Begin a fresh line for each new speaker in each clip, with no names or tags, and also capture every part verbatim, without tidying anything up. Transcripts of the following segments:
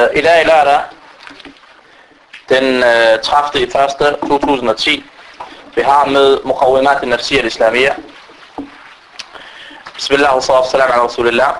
Øh, I dag er lørdag, den øh, tredivte i første to tusind og ti. Vi har med Muqawimat al-Nafsiyya al-Islamiyya. Bismillah wa salatu salam ala rasulillah.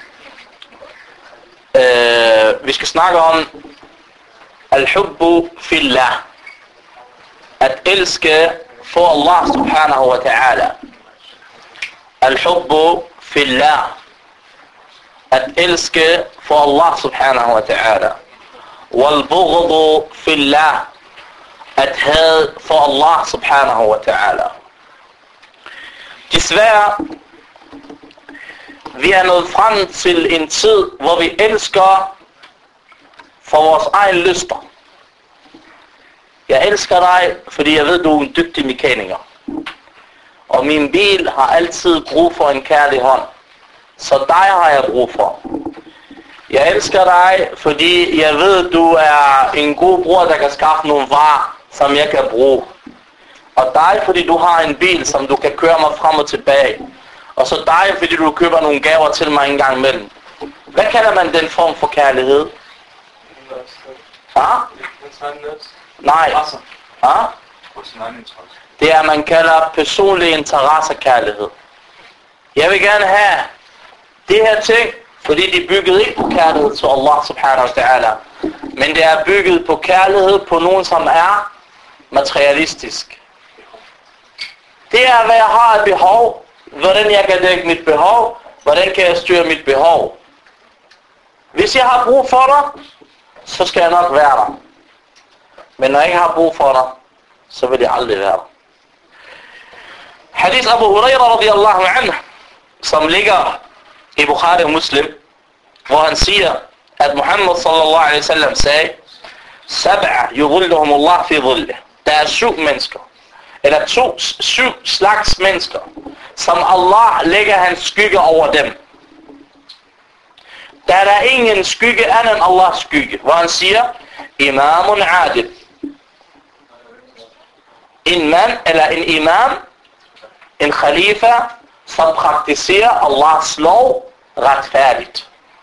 Øh, vi skal snakke om al-hubbu fillah. At elske for Allah subhanahu wa ta'ala. Al-hubbu fillah. At elske for Allah subhanahu wa ta'ala. Wal-bughdu fillah. At had for Allah subhanahu wa ta'ala. Desværre, vi er nået frem til en tid, hvor vi elsker for vores egen lyster. Jeg elsker dig, fordi jeg ved, du er en dygtig mekaniker. Og min bil har altid brug for en kærlig hånd. Så dig har jeg brug for. Jeg elsker dig, fordi jeg ved, du er en god bror, der kan skaffe nogle varer, som jeg kan bruge. Og dig, fordi du har en bil, som du kan køre mig frem og tilbage. Og så dig, fordi du køber nogle gaver til mig en gang imellem. Hvad kalder man den form for kærlighed? Ja? Nej. Ja? Det er, man kalder personlig interessekærlighed. Jeg vil gerne have de her ting, fordi de er bygget ikke på kærlighed til Allah subhanahu wa ta'ala. Men det er bygget på kærlighed på nogen, som er materialistisk. Det er, hvad jeg har et behov. Hvordan jeg kan dække mit behov. Hvordan kan jeg styre mit behov. Hvis jeg har brug for dig, så skal jeg nok være der. Men når jeg ikke har brug for dig, så vil jeg aldrig være der. Hadith Abu Huraira radiyallahu anhu, som ligger i Bukhari og Muslim, hvor han siger, at Muhammad sallallahu alaihi wasallam sagde, Sab'a yugulluhum Allah fi dhulli. Der er syv mennesker, eller to, syv slags mennesker, som Allah lægger hans skygge over dem. Der er ingen skygge andet end Allahs skygge, hvor han siger, Imamun adil. En mand eller en imam, en khalifa, som praktiserer Allahs lov retfærdigt.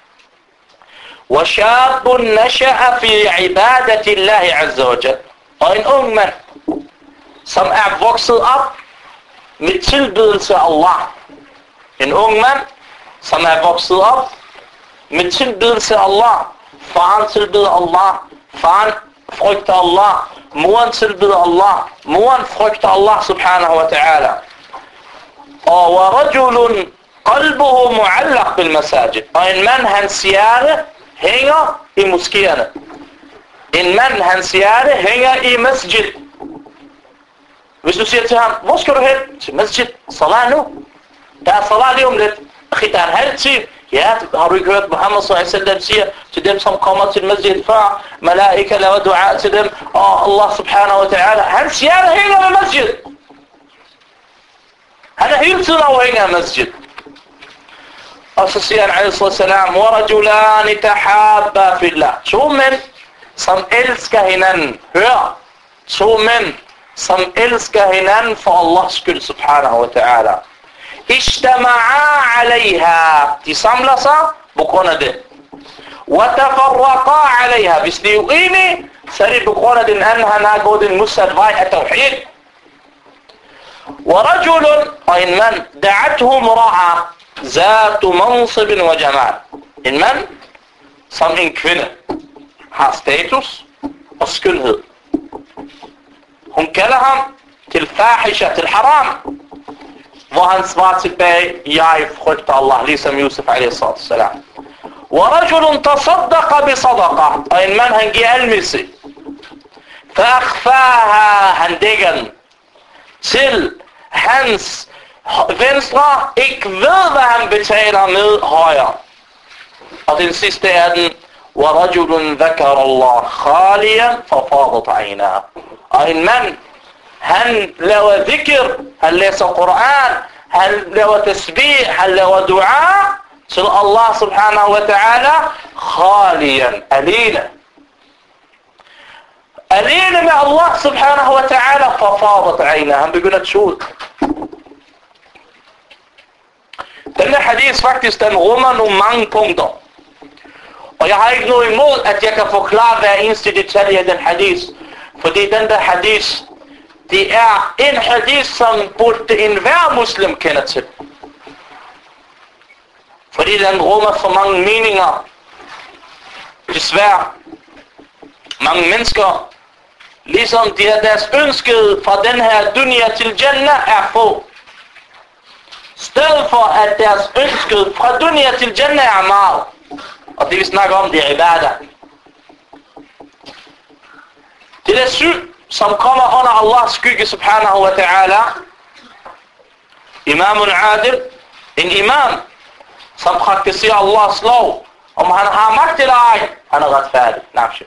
وَشَابٌ نَشَأَ فِي عِبَادَةِ اللَّهِ عَزَّ وَجَلَّ. Og en ung mand, som er vokset op med tilbedelse af Allah. En ung mand, som er vokset op med tilbedelse af Allah. Faren tilbeder Allah. Faren frygter Allah. Moren tilbeder Allah. Moren frygter Allah subhanahu wa ta'ala. Og وَرَجُلٌ قَلْبُهُ مُعَلَّقْ بِالْمَسَاجِدِ. Og en mand, hans hjerte hænger i moskéerne. En mand, hans hjerte hænger i masjid. Hvis du siger til ham, hvor skal du hen? Til masjid. Salat nu. Der er salat lige om lidt. Der er en halv time. Ja, har du ikke hørt Muhammad sallallahu alaihi wasallam siger til dem, som kommer til masjid før, malaika laver dua til dem, og Allah subhanahu wa ta'ala, hans hjerte hænger ved masjid. Han er hele tiden afhængig af masjid. Og så siger han, alaihi salam, وَرَجُلَانِ تَحَابَّا فِي اللَّهِ. To mænd, som elsker hinanden. Hør, to mænd, som elsker hinanden for Allahs skyld, subhanahu wa ta'ala. اجتمعا عليها. De samler sig på grund af det. وتفرقا عليها. Hvis de er uenige, så er det på grund af den anden, han har gået en modsat vej af tawhid. ورجل, og en mand, دعته امرأة ذات منصب وجمال. En mand, som en kvinde, har status og skønhed. Hun kalder ham til fahisha, til haram. Hvor han svarer tilbage, jeg frygter Allah, ligesom Yusuf alaihi salam. وَرَجُلٌ تَصَدَّقَ بِصَدَقَةٍ. Og en mand, han giver almisse. فَأَخْفَاهَا. Han dækker den til hans venstre, ikke ved, hvad han betaler med højre. Og den sidste er den, وَرَجُلٌ ذَكَرَ اللَّهَ خَالِيًا فَفَاضَتْ عَيْنَاهُ. Og en mand, han laver dhikr, han læser Koran, han laver tasbih, han laver dua til Allah subhanahu wa ta'ala, khaliyan, alene. Alene med Allah subhanahu wa ta'ala, fafadat ayna, han begynder at tjule. Denne hadith faktisk, den rummer nogle mange punkter. Og jeg har ikke noget imod, at jeg kan forklare hver eneste detalje af den hadith. Fordi den der hadith, det er en hadith, som burde enhver muslim kende til. Fordi den rummer for mange meninger. Desværre. Mange mennesker, ligesom de er deres ønske fra den her dunya til Jannah, er få. Stedet for at deres ønske fra dunya til Jannah er meget. Og det vi snakker om, det er ibadah. Det er syg, som kommer under Allahs skygge subhanahu wa ta'ala. Imamun adil, en imam, som praktiserer Allahs lov. Om han har magt eller ej, han er retfærdig.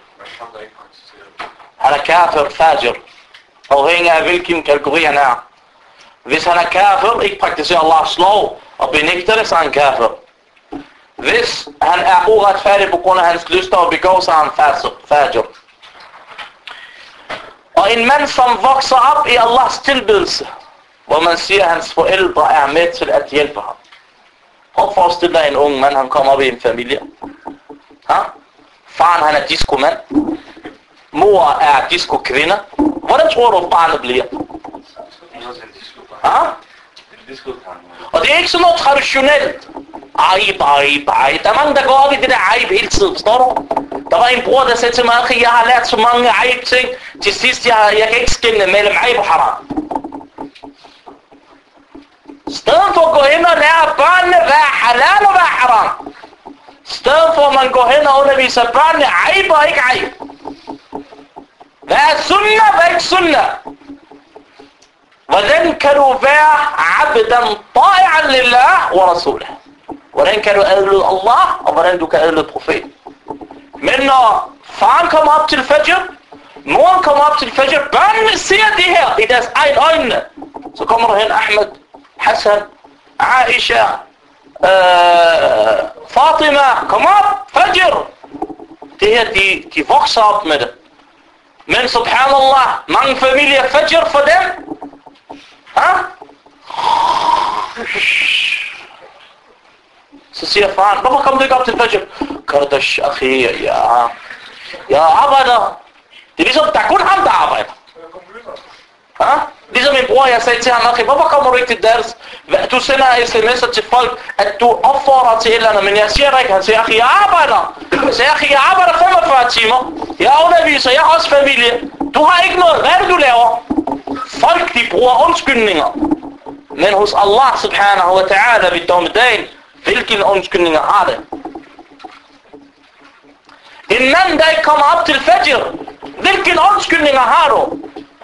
Han er kafir, fajr. Afhængig af hvilken kategori han er. Hvis han er kafir, ikke praktiserer Allahs lov, og benægter det, så er han kafir. Hvis han er uretfærdig på grund af hans lyster og begår, så er han fajr. Og en mand, som vokser op i Allahs tilbedelse, hvor man siger, at hans forældre er med til at hjælpe ham. Prøv at forestille dig en ung mand, han kommer op i en familie. Ha? Faren, han er disco-mand. Mor er disco-kvinde. Hvordan tror du, barnet bliver? Ha? Og det er ikke sådan noget traditionelt. Ejb, ejb, ejb. Der er mange, der går op i det der ejb hele tiden, forstår du? Der var en bror, der sagde til mig, at jeg har lært så mange ejb ting. Til sidst, jeg, jeg kan ikke skelne mellem ejb og haram. Stedet for at gå hen og lære børnene, hvad er halal og hvad er haram. Stedet for at man går hen og underviser børnene, ejb og ikke ejb. Hvad er sunnah, hvad er ikke sunnah? Hvordan kan du være abdan ta'i'an lillah wa rasulah? Hvordan kan du adlyde Allah, og hvordan du kan adlyde profeten? Men når faren kommer op til fajr, moren kommer op til fajr, børnene ser det her i deres egen øjne. Så kommer der hen Ahmed, Hassan, Aisha, øh, Fatima, kom op, fajr. Det her, de, de vokser op med det. Men subhanallah, mange familier fajr for dem. Ha? Så siger faren, hvorfor kom du ikke op til fajr? Kardash, akhi, ja. Jeg arbejder. Det er ligesom, der er kun ham, der arbejder. Ha? Ligesom min bror, jeg sagde til ham, akhi, hvorfor kommer du ikke til ders? Du sender sms'er til folk, at du opfordrer til et eller andet, men jeg siger det ikke. Han siger, akhi, jeg arbejder. Jeg siger, akhi, jeg arbejder femogfyrre timer. Jeg underviser, jeg har også familie. Du har ikke noget. Hvad er det, du laver? Folk, de bruger undskyldninger. Men hos Allah subhanahu wa ta'ala ved dommedagen, hvilke undskyldninger har det? En mand, der ikke kommer op til fajr, hvilke undskyldninger har du?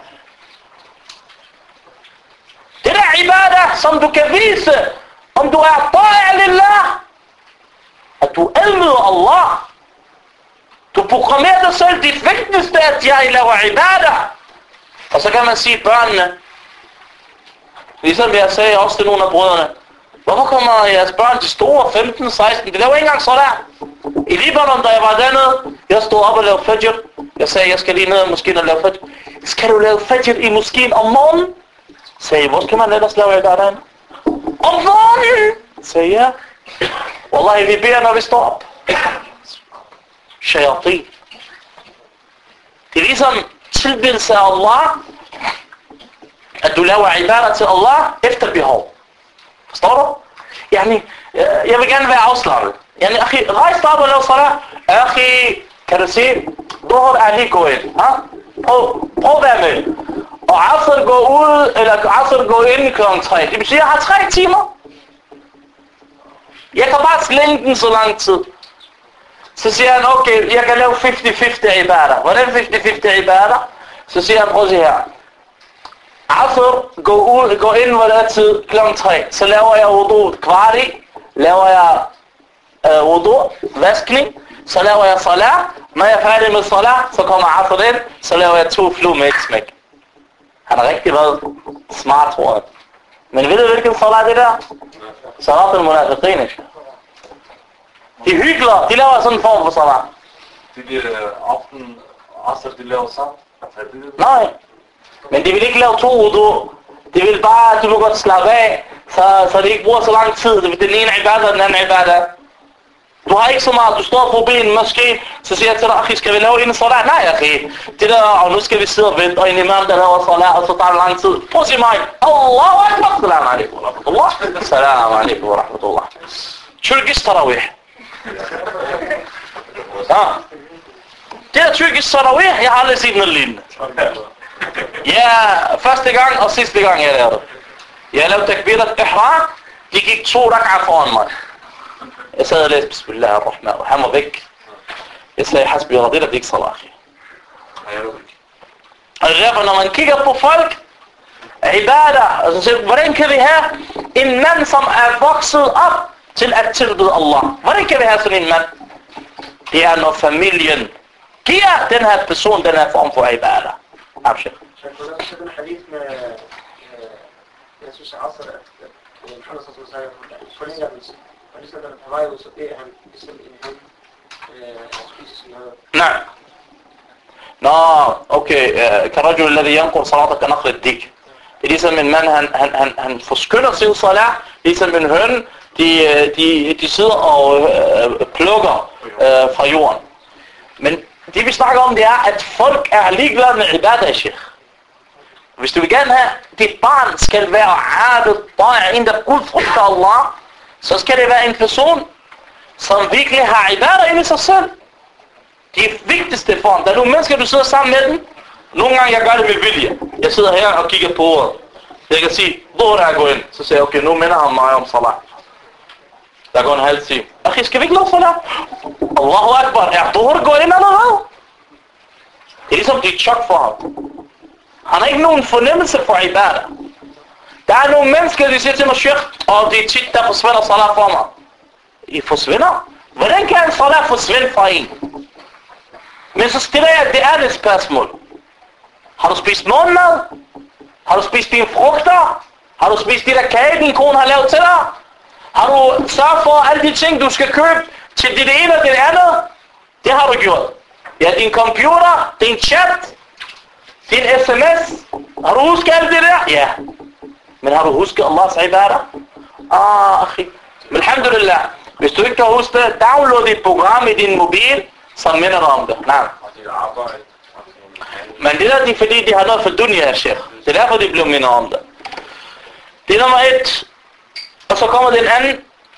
Det er ibadah, som du kan vise, om du er ta'i lillah, at du adlyder Allah. Du programmerer dig selv, dit vigtigste, at jeg laver ibadah. Og så kan man sige børnene, ligesom jeg sagde også til nogle af brødrene, hvorfor kommer jeres børn til store femten seksten? Det laver ikke engang sådan. I Libanon, da jeg var dernede, jeg stod op og lavede fajr. Jeg sagde, jeg skal lige ned i moskeen og lave fajr. Skal du lave fajr i moskeen om morgenen? Sagde, hvor skal man ellers lave ibadah? Om morgenen? Sagde jeg. Wallahi, vi beder, når vi står op. Shayatin. Det er ligesom tilbedelse af Allah, at du laver ibadah til Allah efter behov. Forstår du? Yani, jeg vil gerne være afslappet. Yani, akhi, rejs dig op og lav salat. Akhi, kan du se, Dhuhr er lige gået ind. Ha? Prøv, prøv at være med. Og Asr går ud, eller Asr går ind klokken tre. Det betyder, jeg har tre timer. Jeg kan bare slænge den så lang tid. Så siger han, okay, jeg kan lave halvtreds halvtreds ibadah. Hvordan halvtreds halvtreds ibadah? Så siger han, prøv at se her. Asr går ud, går ind, hvor der er tid, klokken tre. Så laver jeg wudu kvart i. Laver jeg øh, wudu, vaskning. Så laver jeg salat. Når jeg er færdig med salat, så kommer Asr ind. Så laver jeg to fluer med et smæk. Han har rigtig været smart, tror jeg. Men ved du, hvilken salat det der? Salat al-munafiqin, ikke? De hygler, de laver sådan en form for salat.
De der aften, Asr, de laver sammen?
Nej. Men de vil ikke lave to wudu. De vil bare, at du vil godt slappe af, så, så de ikke bruger så lang tid. Det er den ene ibadah og den anden ibadah. Du har ikke så meget, du står på benen måske, så siger jeg til dig, akhi, skal vi lave en salat? Nej, akhi. Det der, og nu skal vi sidde og vente, og en imam, der laver salat, og så tager det lang tid. Prøv at sige mig, Allahu Akbar, salam alaikum wa rahmatullah, salam alaikum wa rahmatullah. Tyrkisk tarawih. Ja. Det er tyrkisk tarawih, jeg har aldrig set noget lignende. Ja, første gang og sidste gang, jeg lavede det. Jeg lavede takbirat ihram, de gik to rak'ah foran mig. Jeg sad og læste, bismillahirrahmanirrahim, og han var væk. Jeg sagde, hasbi radil, det er ikke salat. Og derfor, når man kigger på folk, ibadah, og så siger, hvordan kan vi have en mand, som er vokset op til at tilbede Allah? Hvordan kan vi have sådan en mand? Det er, når familien giver den her person den her form for ibadah. Abshir.
Så den hadith med Jesus Asr, Muhammad sallallahu alaihi wasallam, forlænger den, og ligesom når den er på vej ud, så beder han ligesom en hund spise sin mad.
Nej. Nå, okay. Karajul alladhi yanqur salata ka naqr ad-dik. Det er ligesom en mand, han, han, han, han forskynder sin salat, ligesom en høn, de, de, de sidder og øh, plukker øh, fra jorden. Men det vi snakker om, det er, at folk er ligeglade med ibadah, sheikh. Hvis du vil gerne have, at dit barn skal være abid, ta'i, en der udfrugter Allah, så skal det være en person, som virkelig har ibadah inde i sig selv. Det vigtigste for ham. Der er nogle mennesker, du sidder sammen med dem. Nogle gange jeg gør det med vilje. Jeg sidder her og kigger på ordet. Jeg kan sige, hvor er jeg går ind? Så siger jeg, okay, nu minder han mig om salat. Der går en halv time. Akhi, skal vi ikke lave salat? Allahu Akbar, er duhr går ind eller hvad? Det er ligesom, det er chok for ham. Han har ikke nogen fornemmelse for ibadah. Der er nogle mennesker, der siger til mig, sheikh, og det er tit, der forsvinder salat for mig. I forsvinder? Hvordan kan en salat forsvinde fra en? Men så stiller jeg det andet spørgsmål. Har du spist morgenmad? Har du spist dine frugter? Har du spist det der kage, din kone har lavet til dig? Har du sørget for alle de ting, du skal købe til det ene og det andet? Det har du gjort. Ja, din computer, din chat, din sms. Har du husket alt det der? Ja. Men har du husket Allahs ibadah? Ah, akhi. Men alhamdulillah. Hvis du ikke kan huske det, download et program i din mobil, som minder dig om det. Nej. Men det der, det er fordi, de har noget for dunya, sheikh. Det er derfor, de bliver minder om det. Det er nummer et. Og så kommer den anden.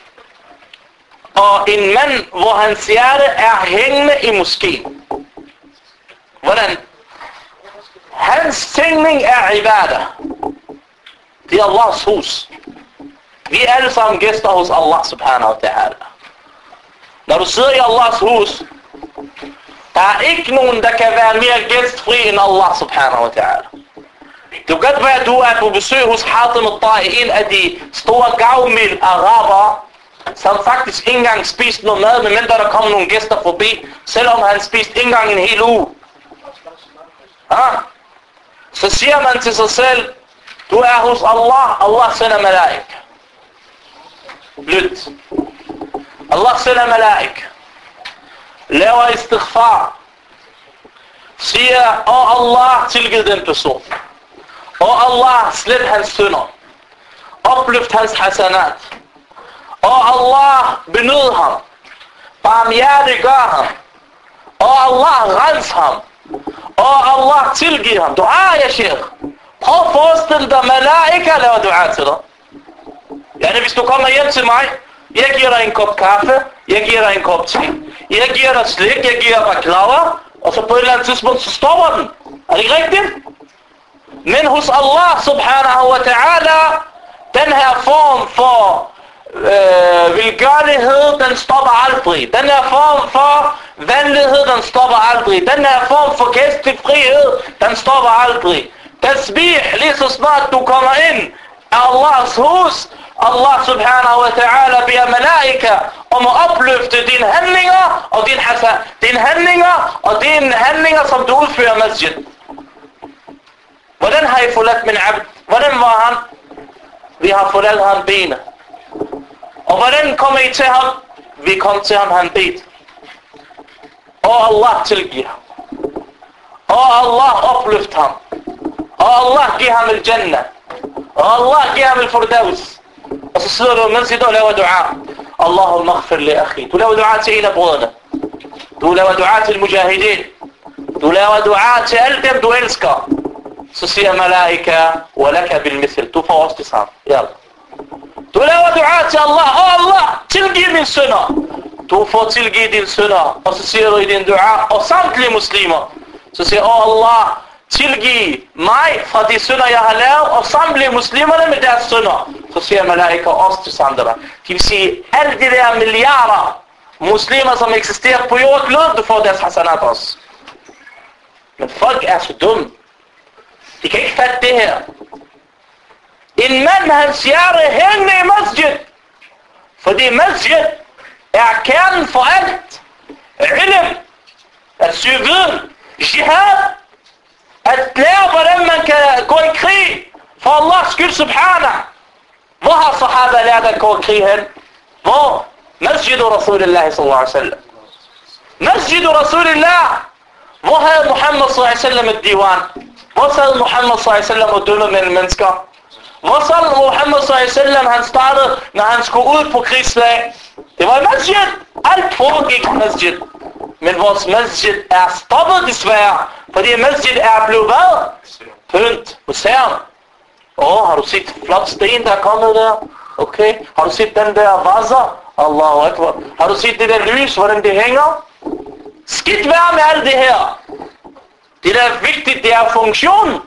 Og en mand, hvor hans hjerte er hængende i moskeen. Hvordan? Hans tingning er ibadah. Det er Allahs hus. Vi er alle sammen gæster hos Allah subhanahu wa ta'ala. Når du sidder i Allahs hus, der er ikke nogen, der kan være mere gæstfri end Allah subhanahu wa ta'ala. Det kan godt være, at du er på besøg hos Hatim al-Ta'i, en af de store gavmild araber, som faktisk ikke engang spiste noget mad, medmindre der kommer nogle gæster forbi, selvom han spiste ikke engang en hel uge. Ja? Så siger man til sig selv, du er hos Allah, Allah sender malaik. Lyt. Allah sender malaik. Laver istighfar. Siger, åh Allah, tilgiv den person. Åh Allah, slet hans synder. Opløft hans hasanat. Åh Allah, benød ham. Barmhjertiggør ham. Åh Allah, rens ham. Åh Allah, tilgiv ham. Dua, ja sheikh. Prøv at forestille dig, malaika laver dua til dig. Ja, hvis du kommer hjem til mig, jeg giver dig en kop kaffe, jeg giver dig en kop te, jeg giver dig slik, jeg giver dig baklava, og så på et eller andet tidspunkt, så stopper den. Er det ikke rigtigt? Men hos Allah subhanahu wa ta'ala, den her form for øh, velgørlighed, den stopper aldrig. Den her form for venlighed, den stopper aldrig. Den her form for gæstefrihed, den stopper aldrig. Tasbih, lige så snart du kommer ind af Allahs hus, Allah subhanahu wa ta'ala beder malaika om at opløfte dine handlinger og dine hasa, dine handlinger og dine handlinger, som du udfører masjid. Hvordan har I forladt min abd? Hvordan var han? Vi har forladt ham benet. Og hvordan kommer I til ham? Vi kom til ham, han bedt. Og Allah tilgiver ham. Og Allah opløft ham. Og Allah giver ham al-Jannah. Og Allah giver ham al-Firdaus. Og så sidder du, mens I der laver dua. Allahumma ighfir li akhi. Du laver dua til en af brødrene. Du laver dua til mujahideen. Du laver dua til alle dem du elsker. Så siger malaika, walaka bil mithl. Du får også det samme. Ja. Du laver dua til Allah. Åh Allah, tilgiv mine synder. Du får tilgivet dine synder. Og så siger du i din dua, og samtlige muslimer. Så siger åh Allah, tilgiv mig fra de synder jeg har lavet, og samtlige muslimerne med deres synder. Så siger malaika også til samme der. Det vil sige, alle de der milliarder muslimer, som eksisterer på jordkloden, du får deres hasanat også. Men folk er så dumme. De kan ikke fatte det her. En mand, hans hjerte hængende i masjid. Fordi masjid er kernen for alt. Ilm. At søge viden. Jihad. At lære, hvordan man kan gå i krig. For Allahs skyld, subhanah. Hvor har sahaba lært at gå i krig hen? Hvor? Masjid Rasulullah sallallahu alaihi wasallam. Masjid Rasulullah. Hvor havde Muhammad sallallahu alaihi wasallam et divan? Hvor sad Muhammad sallallahu alaihi wasallam og dømmede mellem mennesker? Hvor sad Muhammad sallallahu alaihi wasallam, han startede, når han skulle ud på krigslag? Det var i masjid. Alt foregik i masjid. Men vores masjid er stoppet desværre, fordi masjid er blevet hvad? Pynt, museum. Åh, oh, har du set flot sten, der er kommet der? Okay. Har du set den der vaser? Allahu Akbar. Har du set det der lys, hvordan det hænger? Skidt være med alt det her. Det der er vigtigt, det er funktionen.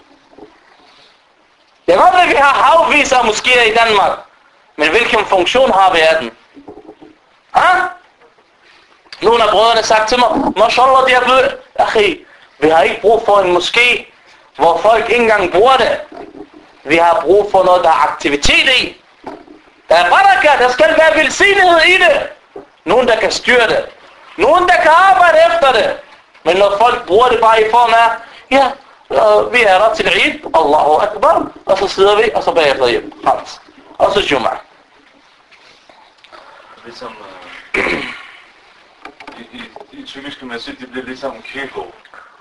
Det er godt, at vi har havviser moskéer i Danmark. Men hvilken funktion har vi af den? Ha? Nogle af brødrene sagt til mig, mashallah, det er blevet, akhi, vi har ikke brug for en moské, hvor folk ikke engang bruger det. Vi har brug for noget, der er aktivitet i. Der er baraka, der skal være velsignighed i det. Nogen, der kan styre det. Nogen, der kan arbejde efter det. Men når folk bruger det bare i form af, ja, øh, vi er der til Eid, Allahu Akbar, og så sidder vi, og så bagefter hjem. Hans. Og så Jum'ah.
Ligesom, øh, i, i, i tyrkiske masjid, det bliver ligesom en kirkegård.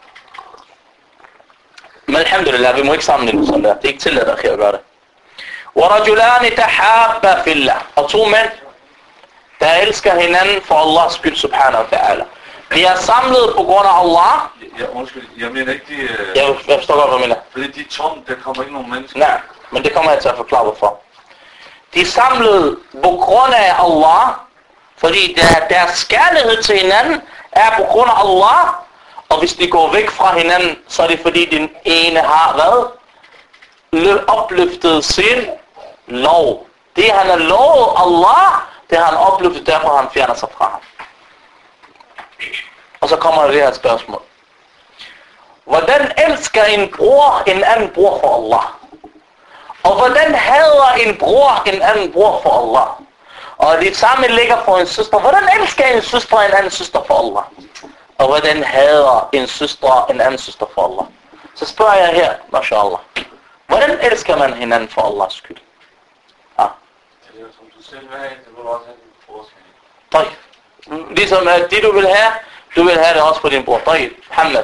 Men alhamdulillah, vi må ikke sammenligne sådan der. Det er ikke tilladt at gøre det. وَرَجُلَانِ تَحَابَّ فِي اللَّهِ. Og to mænd, der elsker hinanden for Allahs skyld, subhanahu wa ta'ala. Vi er samlet på grund af Allah.
Ja, undskyld, jeg mener ikke de... Øh,
jeg, jeg forstår godt, hvad jeg mener.
Fordi de er tomme, der kommer ikke nogen mennesker.
Nej, men det kommer jeg til at forklare hvorfor. De er samlet på grund af Allah, fordi der, deres kærlighed til hinanden er på grund af Allah. Og hvis de går væk fra hinanden, så er det fordi den ene har hvad? Opløftet sin lov. Det han har lovet Allah, det har han opløftet, derfor han fjerner sig fra ham. Og så kommer der det her spørgsmål. Hvordan elsker en bror en anden bror for Allah? Og hvordan hader en bror en anden bror for Allah? Og det samme ligger for en søster. Hvordan elsker en søster en anden søster for Allah? Og hvordan hader en søster en anden søster for Allah? Så spørger jeg her, mashallah. Hvordan elsker man hinanden for Allahs skyld? Ja.
Det er som du selv vil have, det vil også have din bror.
طيب. Ligesom at det du vil have, du vil have det også på din bror. طيب. Muhammad.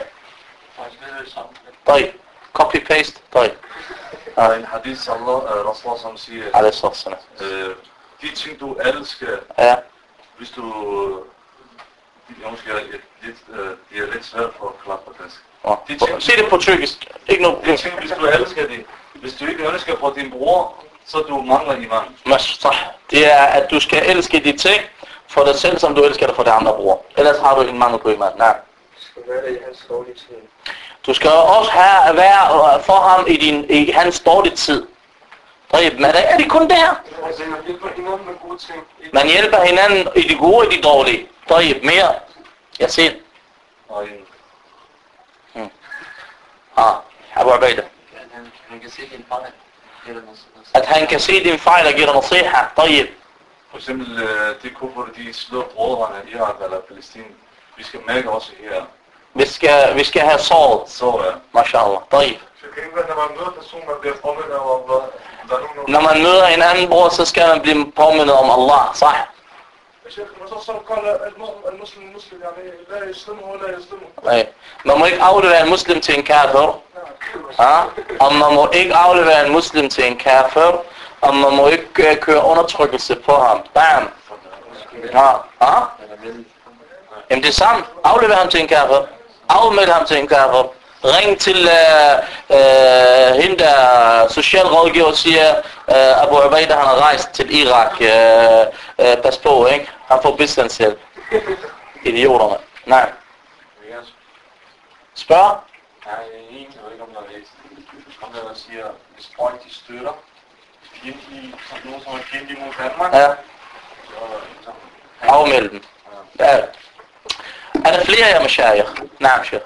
طيب. Copy paste. طيب.
Der er en hadith, Allah, Rasulullah, som siger,
Alayhi sallam.
øh, de ting du elsker,
Ja.
hvis du, jeg måske er lidt, øh, det er lidt svært for at klare på dansk.
De ting, sig det på tyrkisk. Ikke noget problem.
De ting, hvis du elsker det, hvis du ikke ønsker for din bror, så du mangler iman.
Mas, det er, at du skal elske de ting for dig selv, som du elsker det for de andre bror. Ellers har du en mangel på iman. Nej. Du skal også have, være for ham i, din, i hans dårlige tid. Men er det kun det her? Man hjælper hinanden i de gode og de dårlige. طيب, mere. Jeg ser. Hmm. Ah, Abu Ubaida. At han kan se din fejl og give dig nasiha. طيب.
For eksempel, det kuffer, de slår brødrene i Irak eller Palæstina. Vi skal mærke også her.
Vi skal, vi skal have såret.
Så ja.
Mashallah. طيب.
Når man møder personer, man bliver påmindet om Allah.
Når man møder en anden bror, så skal man blive påmindet om Allah. صح. Nej. Man må ikke aflevere en muslim til en kafir. Ja? Og man må ikke aflevere en muslim til en kafir. Og man må ikke uh, køre undertrykkelse på ham. Bam. Ja, ja. Jamen det er samme. Aflever ham til en kaffe. Afmeld ham til en kaffe. Ring til øh, øh, hende der socialrådgiver og siger, øh, Abu Ubaida han har rejst til Irak. Øh, øh, pas på, ikke? Han får bistandshjælp. Idioterne. Nej. Spørg?
Nej, en, jeg ved ikke om du har læst. Om der siger, hvis folk de støtter fjendtlige, som nogen som er fjendtlige mod Danmark.
Ja.
Så, så,
Afmeld dem. Ja. Er der flere her med shayikh? Nej, shayikh.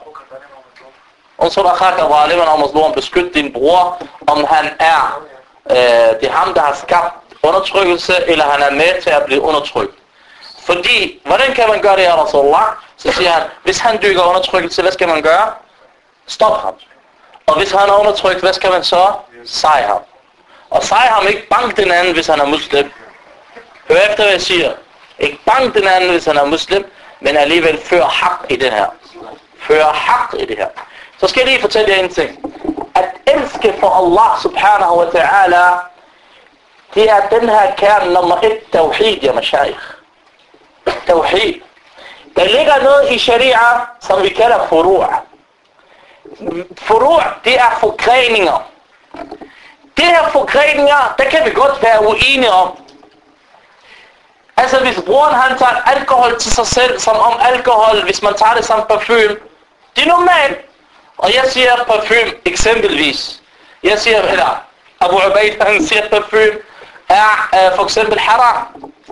Unsur akhaka zaliman og mazlum, beskyt din bror, om han er, øh, det er ham, der har skabt undertrykkelse, eller han er med til at blive undertrykt. Fordi, hvordan kan man gøre det, ya Rasulullah? Så siger han, hvis han dykker undertrykkelse, hvad skal man gøre? Stop ham. Og hvis han er undertrykt, hvad skal man så? Sej ham. Og sej ham, ikke bank den anden, hvis han er muslim. Hør efter, hvad jeg siger. Ikke bank den anden, hvis han er muslim, men alligevel før hak i det her. Før hak i det her. Så skal jeg lige fortælle jer en ting. At elske for Allah subhanahu wa ta'ala, det er den her kerne nummer et, tawhid, ja mashayikh. Tawhid. Der ligger noget i sharia, som vi kalder furu'. Furu', det er forgreninger. Det her forgreninger, der kan vi godt være uenige om. Altså hvis broren han tager alkohol til sig selv, som om alkohol, hvis man tager det som parfume, det er normalt. Og jeg siger parfume eksempelvis. Jeg siger, eller Abu Ubaida han siger parfume er uh, for eksempel haram.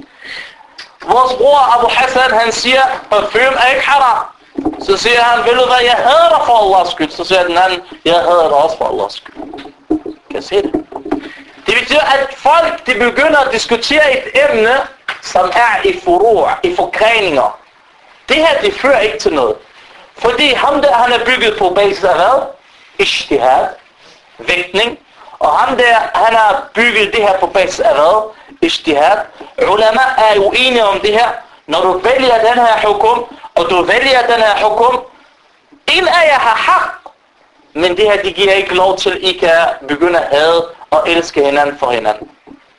Vores bror Abu Hassan han siger parfume er ikke haram. Så siger han, vil du hvad, jeg hader dig for Allahs skyld. Så siger den anden, jeg hader dig også for Allahs skyld. Kan jeg se det? Det betyder, at folk de begynder at diskutere et emne, som er i furu', i forgreninger. Det her, det fører ikke til noget. Fordi ham der, han er bygget på basis af hvad? Ijtihad, vægtning. Og ham der, han har bygget det her på basis af hvad? Ijtihad. Ulama er uenige om det her. Når du vælger den her hukum, og du vælger den her hukum, en af jer har hak. Men det her, det giver ikke lov til, at I kan begynde at hade og elske hinanden for hinanden.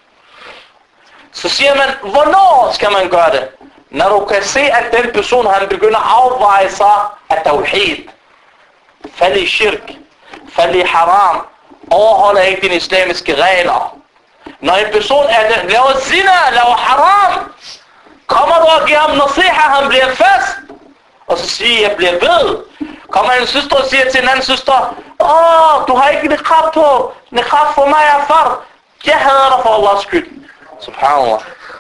Så siger man, hvornår skal man gøre det? Når du kan se, at den person, han begynder at afveje sig af tawhid, falde i shirk, falde i haram, overholder ikke dine islamiske regler. Når en person er, laver zina, laver haram, kommer du og giver ham nasiha, han bliver fast, og så siger jeg bliver ved. Kommer en søster og siger til en anden søster, åh, du har ikke niqab på, niqab for mig er fard. Jeg hader dig for Allahs skyld. Subhanallah.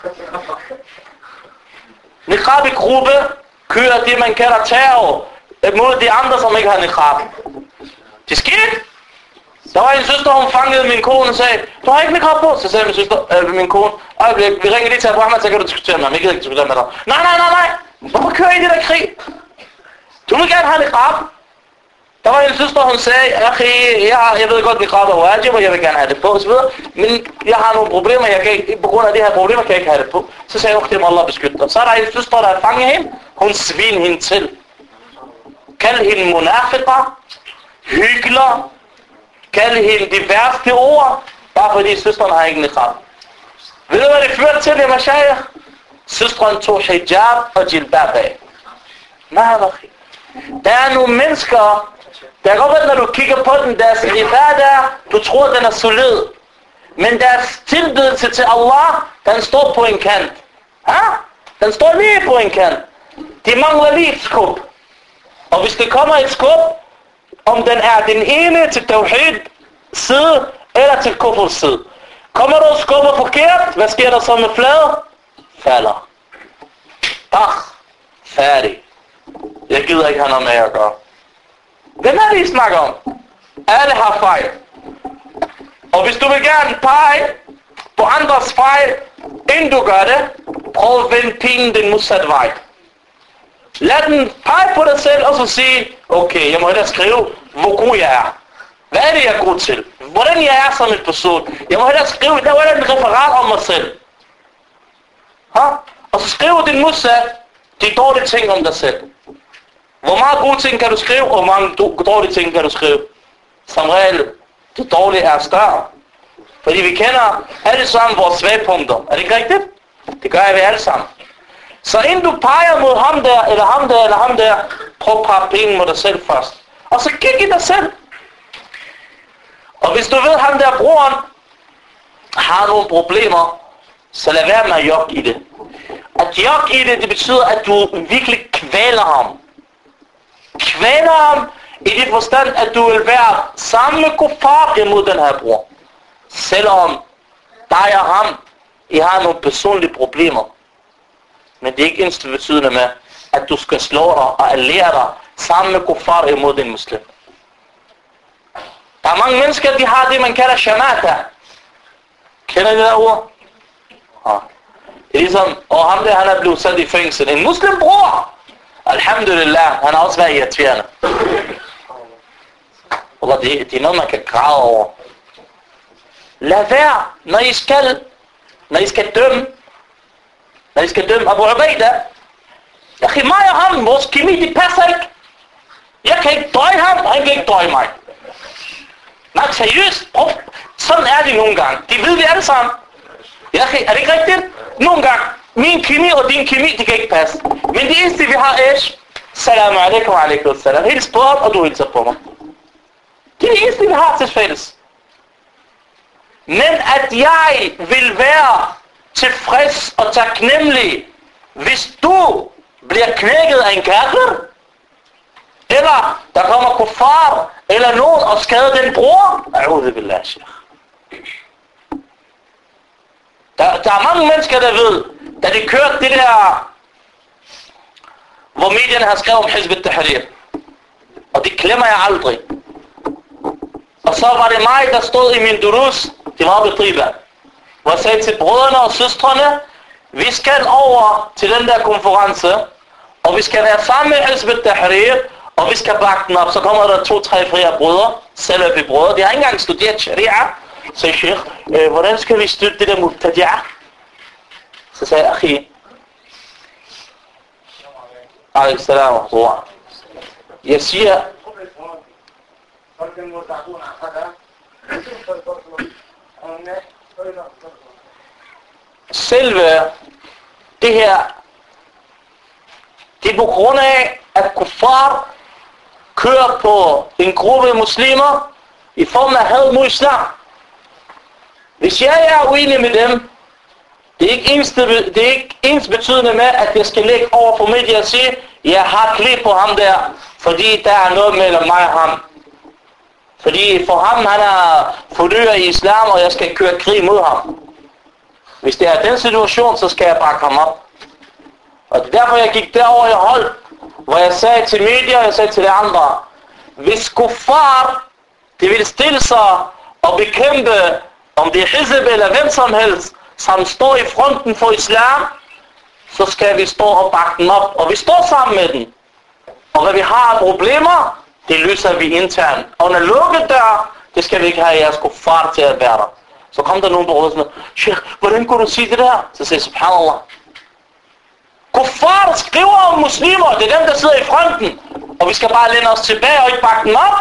Niqab i gruppe kører det, man kalder terror mod de andre, som ikke har niqab. Det skete. Der var en søster, hun fangede min kone og sagde, du har ikke niqab på. Så sagde min søster, øh, min kone, øjeblik, vi ringer lige til Abu Ahmed, så kan du diskutere med ham. Jeg gider ikke diskutere med dig. Nej, nej, nej, nej. Hvorfor kører I det der krig? Du vil gerne have niqab. Der var en søster, hun sagde, jeg, jeg ved godt, niqab er wajib, og jeg vil gerne have det på, og så videre. Men jeg har nogle problemer, jeg kan ikke, på grund af det her problemer, kan jeg ikke have det på. Så sagde jeg, at Allah beskytter. Så er der en søster, der er fanget hende. Hun svin hende til. Kald hende munafiqer, hykler, kald hende de værste ord, bare fordi søsteren har ikke niqab. Ved du, hvad det førte til, det mashayikh? Søsteren tog hijab og jilbab af. Nej, der er nogle mennesker, der går ved, når du kigger på den, deres ibadah, du tror, den er solid. Men deres tilbedelse til Allah, den står på en kant. Ha? Den står lige på en kant. De mangler lige et skub. Og hvis det kommer et skub, om den er den ene til tawhid side, eller til kufr side. Kommer du og skubber forkert, hvad sker der så med flade? Falder. Bach. Færdig. Jeg gider ikke have noget med at gøre. Hvem er det, I snakker om? Alle har fejl. Og hvis du vil gerne pege på andres fejl, inden du gør det, prøv at vende pinen den modsatte vej. Lad den pege på dig selv og så sige, okay, jeg må hellere skrive, hvor god jeg er. Hvad er det, jeg er god til? Hvordan jeg er som en person? Jeg må hellere skrive, der var et referat om mig selv. Ha? Og så skriver din modsat de dårlige ting om dig selv. Hvor meget gode ting kan du skrive, og hvor mange dårlige ting kan du skrive? Som regel, det dårlige er større. Fordi vi kender alle sammen vores svagpunkter. Er det ikke rigtigt? Det gør jeg ved alle sammen. Så inden du peger mod ham der, eller ham der, eller ham der, prøv at pege penge mod dig selv først. Og så kig i dig selv. Og hvis du ved, ham der broren har nogle problemer, så lad være med at jokke i det. At jokke i det, det betyder, at du virkelig kvæler ham. Kvæler ham i det forstand, at du vil være sammen med kuffar imod den her bror. Selvom dig og ham, I har nogle personlige problemer. Men det er ikke ens betydende med, at du skal slå dig og alliere dig sammen med kuffar imod den muslim. Der er mange mennesker, de har det, man kalder shamata. Kender I det der ord? Ja. Det er ligesom, og ham der, han er blevet sat i fængsel. En muslim bror! Alhamdulillah, han har også været irriterende. Og det, det er noget, man kan græde over. Lad være, når I skal, når I skal dømme, når I skal dømme Abu Ubaida. Jeg kan mig og ham, vores kemi, de passer ikke. Jeg kan ikke døje ham, og han kan ikke døje mig. Nej, seriøst, oh, sådan er det nogle gange. Det ved vi alle sammen. Jeg kan, er det ikke rigtigt? Nogle gange, min kemi og din kemi, de kan ikke passe. Men det eneste, vi har, er, salam alaikum alaikum salam. Hils på ham, og du hilser på mig. Det er det eneste, vi har til fælles. Men at jeg vil være tilfreds og taknemmelig, hvis du bliver knækket af en kafir, eller der kommer kuffar, eller nogen og skader den bror, a'udhu billah, sheikh. Der, der er mange mennesker, der ved, da de kørte det der, hvor medierne har skrevet om Hizb ut-Tahrir. Og det glemmer jeg aldrig. Og så var det mig, der stod i min durus, det var oppe i Triba, hvor jeg sagde til brødrene og søstrene, vi skal over til den der konference, og vi skal være sammen med Hizb ut-Tahrir, og vi skal bakke den op. Så kommer der to, tre, flere brødre, Salafi brødre, de har ikke engang studeret sharia. Så sagde Sheikh, øh, hvordan skal vi støtte det der mubtadi'a? Så sagde jeg, akhi, alaikum salam wa rahmatullah. Jeg siger, selve det her, det er på grund af, at kuffar kører på en gruppe muslimer i form af had mod islam. Hvis jeg er uenig med dem, det er ikke ens, det er ikke ens betydende med, at jeg skal lægge over for media og sige, jeg har klip på ham der, fordi der er noget mellem mig og ham. Fordi for ham, han er fordyret i islam, og jeg skal køre krig mod ham. Hvis det er den situation, så skal jeg bakke ham op. Og det er derfor, jeg gik derover i hold, hvor jeg sagde til media, og jeg sagde til de andre, hvis kuffar, de vil stille sig og bekæmpe, om det er Hizb eller hvem som helst, som står i fronten for islam, så skal vi stå og bakke dem op, og vi står sammen med dem. Og hvad vi har af problemer, det løser vi internt. Og når lukket dør, det skal vi ikke have jeres kuffar til at være der. Så kom der nogen på rådet og sagde, Sheikh, hvordan kunne du sige det der? Så sagde jeg, subhanallah. Kuffar skriver om muslimer, det er dem, der sidder i fronten. Og vi skal bare læne os tilbage og ikke bakke dem op.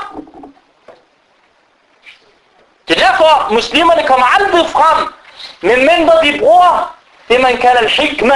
Det er derfor, muslimerne kommer aldrig frem, medmindre de bruger det, man kalder al-hikma.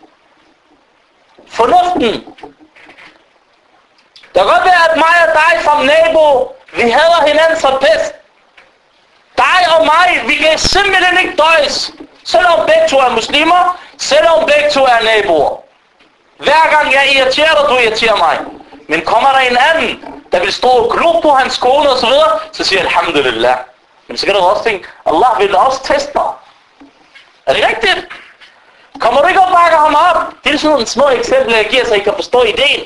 Fornuften. Der kan godt være, at mig og dig som nabo, vi hader hinanden som pest. Dig og mig, vi kan simpelthen ikke døjes. Selvom begge to er muslimer, selvom begge to er naboer. Hver gang jeg irriterer dig, du irriterer mig. Men kommer der en anden, der vil stå og glo på hans kone og så videre, så siger jeg, alhamdulillah. Men så kan du også tænke, Allah vil også teste dig. Er det rigtigt? Kommer du ikke og bakker ham op? Det er sådan nogle små eksempler, jeg giver, så I kan forstå ideen.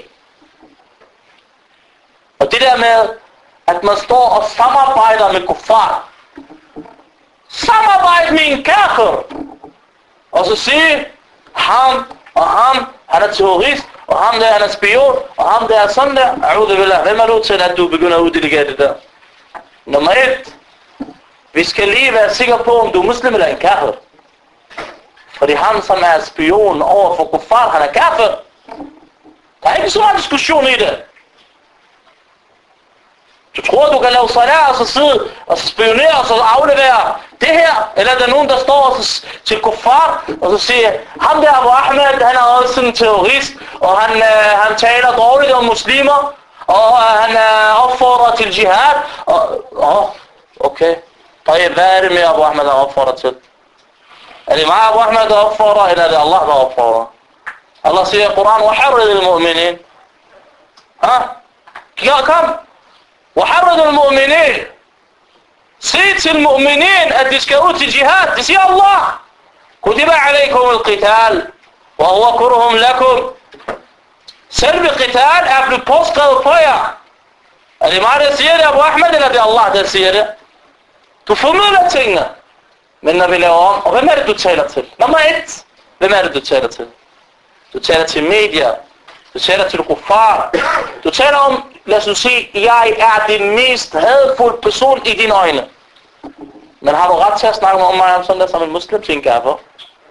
Og det der med, at man står og samarbejder med kuffar. Samarbejde med en kafir. Og så sige, ham og ham, han er terrorist, og ham der, han er spion, og ham der er sådan der. A'udhu billah. Hvem er du til, at du begynder at uddelegere det der? Nummer et. Vi skal lige være sikre på, om du er muslim eller en kafir. Fordi han, som er spion over for kuffar, han er kafir. Der er ikke så meget diskussion i det. Du tror, du kan lave salat og så sidde og så spionere og så aflevere det her? Eller er der nogen, der står og så, til kuffar og så siger, ham der Abu Ahmed, han er også en terrorist, og han, øh, han taler dårligt om muslimer, og øh, han øh, opfordrer til jihad. Og, åh, okay. Og hvad er det med Abu Ahmed, der opfordrer til? Er det mig Abu Ahmed, der opfordrer, eller er det Allah, der opfordrer? Allah siger i Koran, وَحَرِّدِ الْمُؤْمِنِينَ. Ha? Ja, kom. وَحَرِّدِ الْمُؤْمِنِينَ. Sig til mu'minin, at de skal ud til jihad. Det siger Allah. كُتِبَ عَلَيْكُمُ الْقِتَالِ وَهُوَ كُرْهٌ لَكُمْ. Selve qital er blevet påskrevet på jer. Er det mig, der siger det, Abu Ahmed, eller er det Allah, der siger det? Du formidler tingene. Men når vi laver om, og hvem er det, du taler til? Nummer et. Hvem er det, du taler til? Du taler til medier. Du taler til kuffar. Du taler om, lad os sige, jeg er den mest hadfulde person i dine øjne. Men har du ret til at snakke om mig om sådan der som en muslim, tænker jeg på?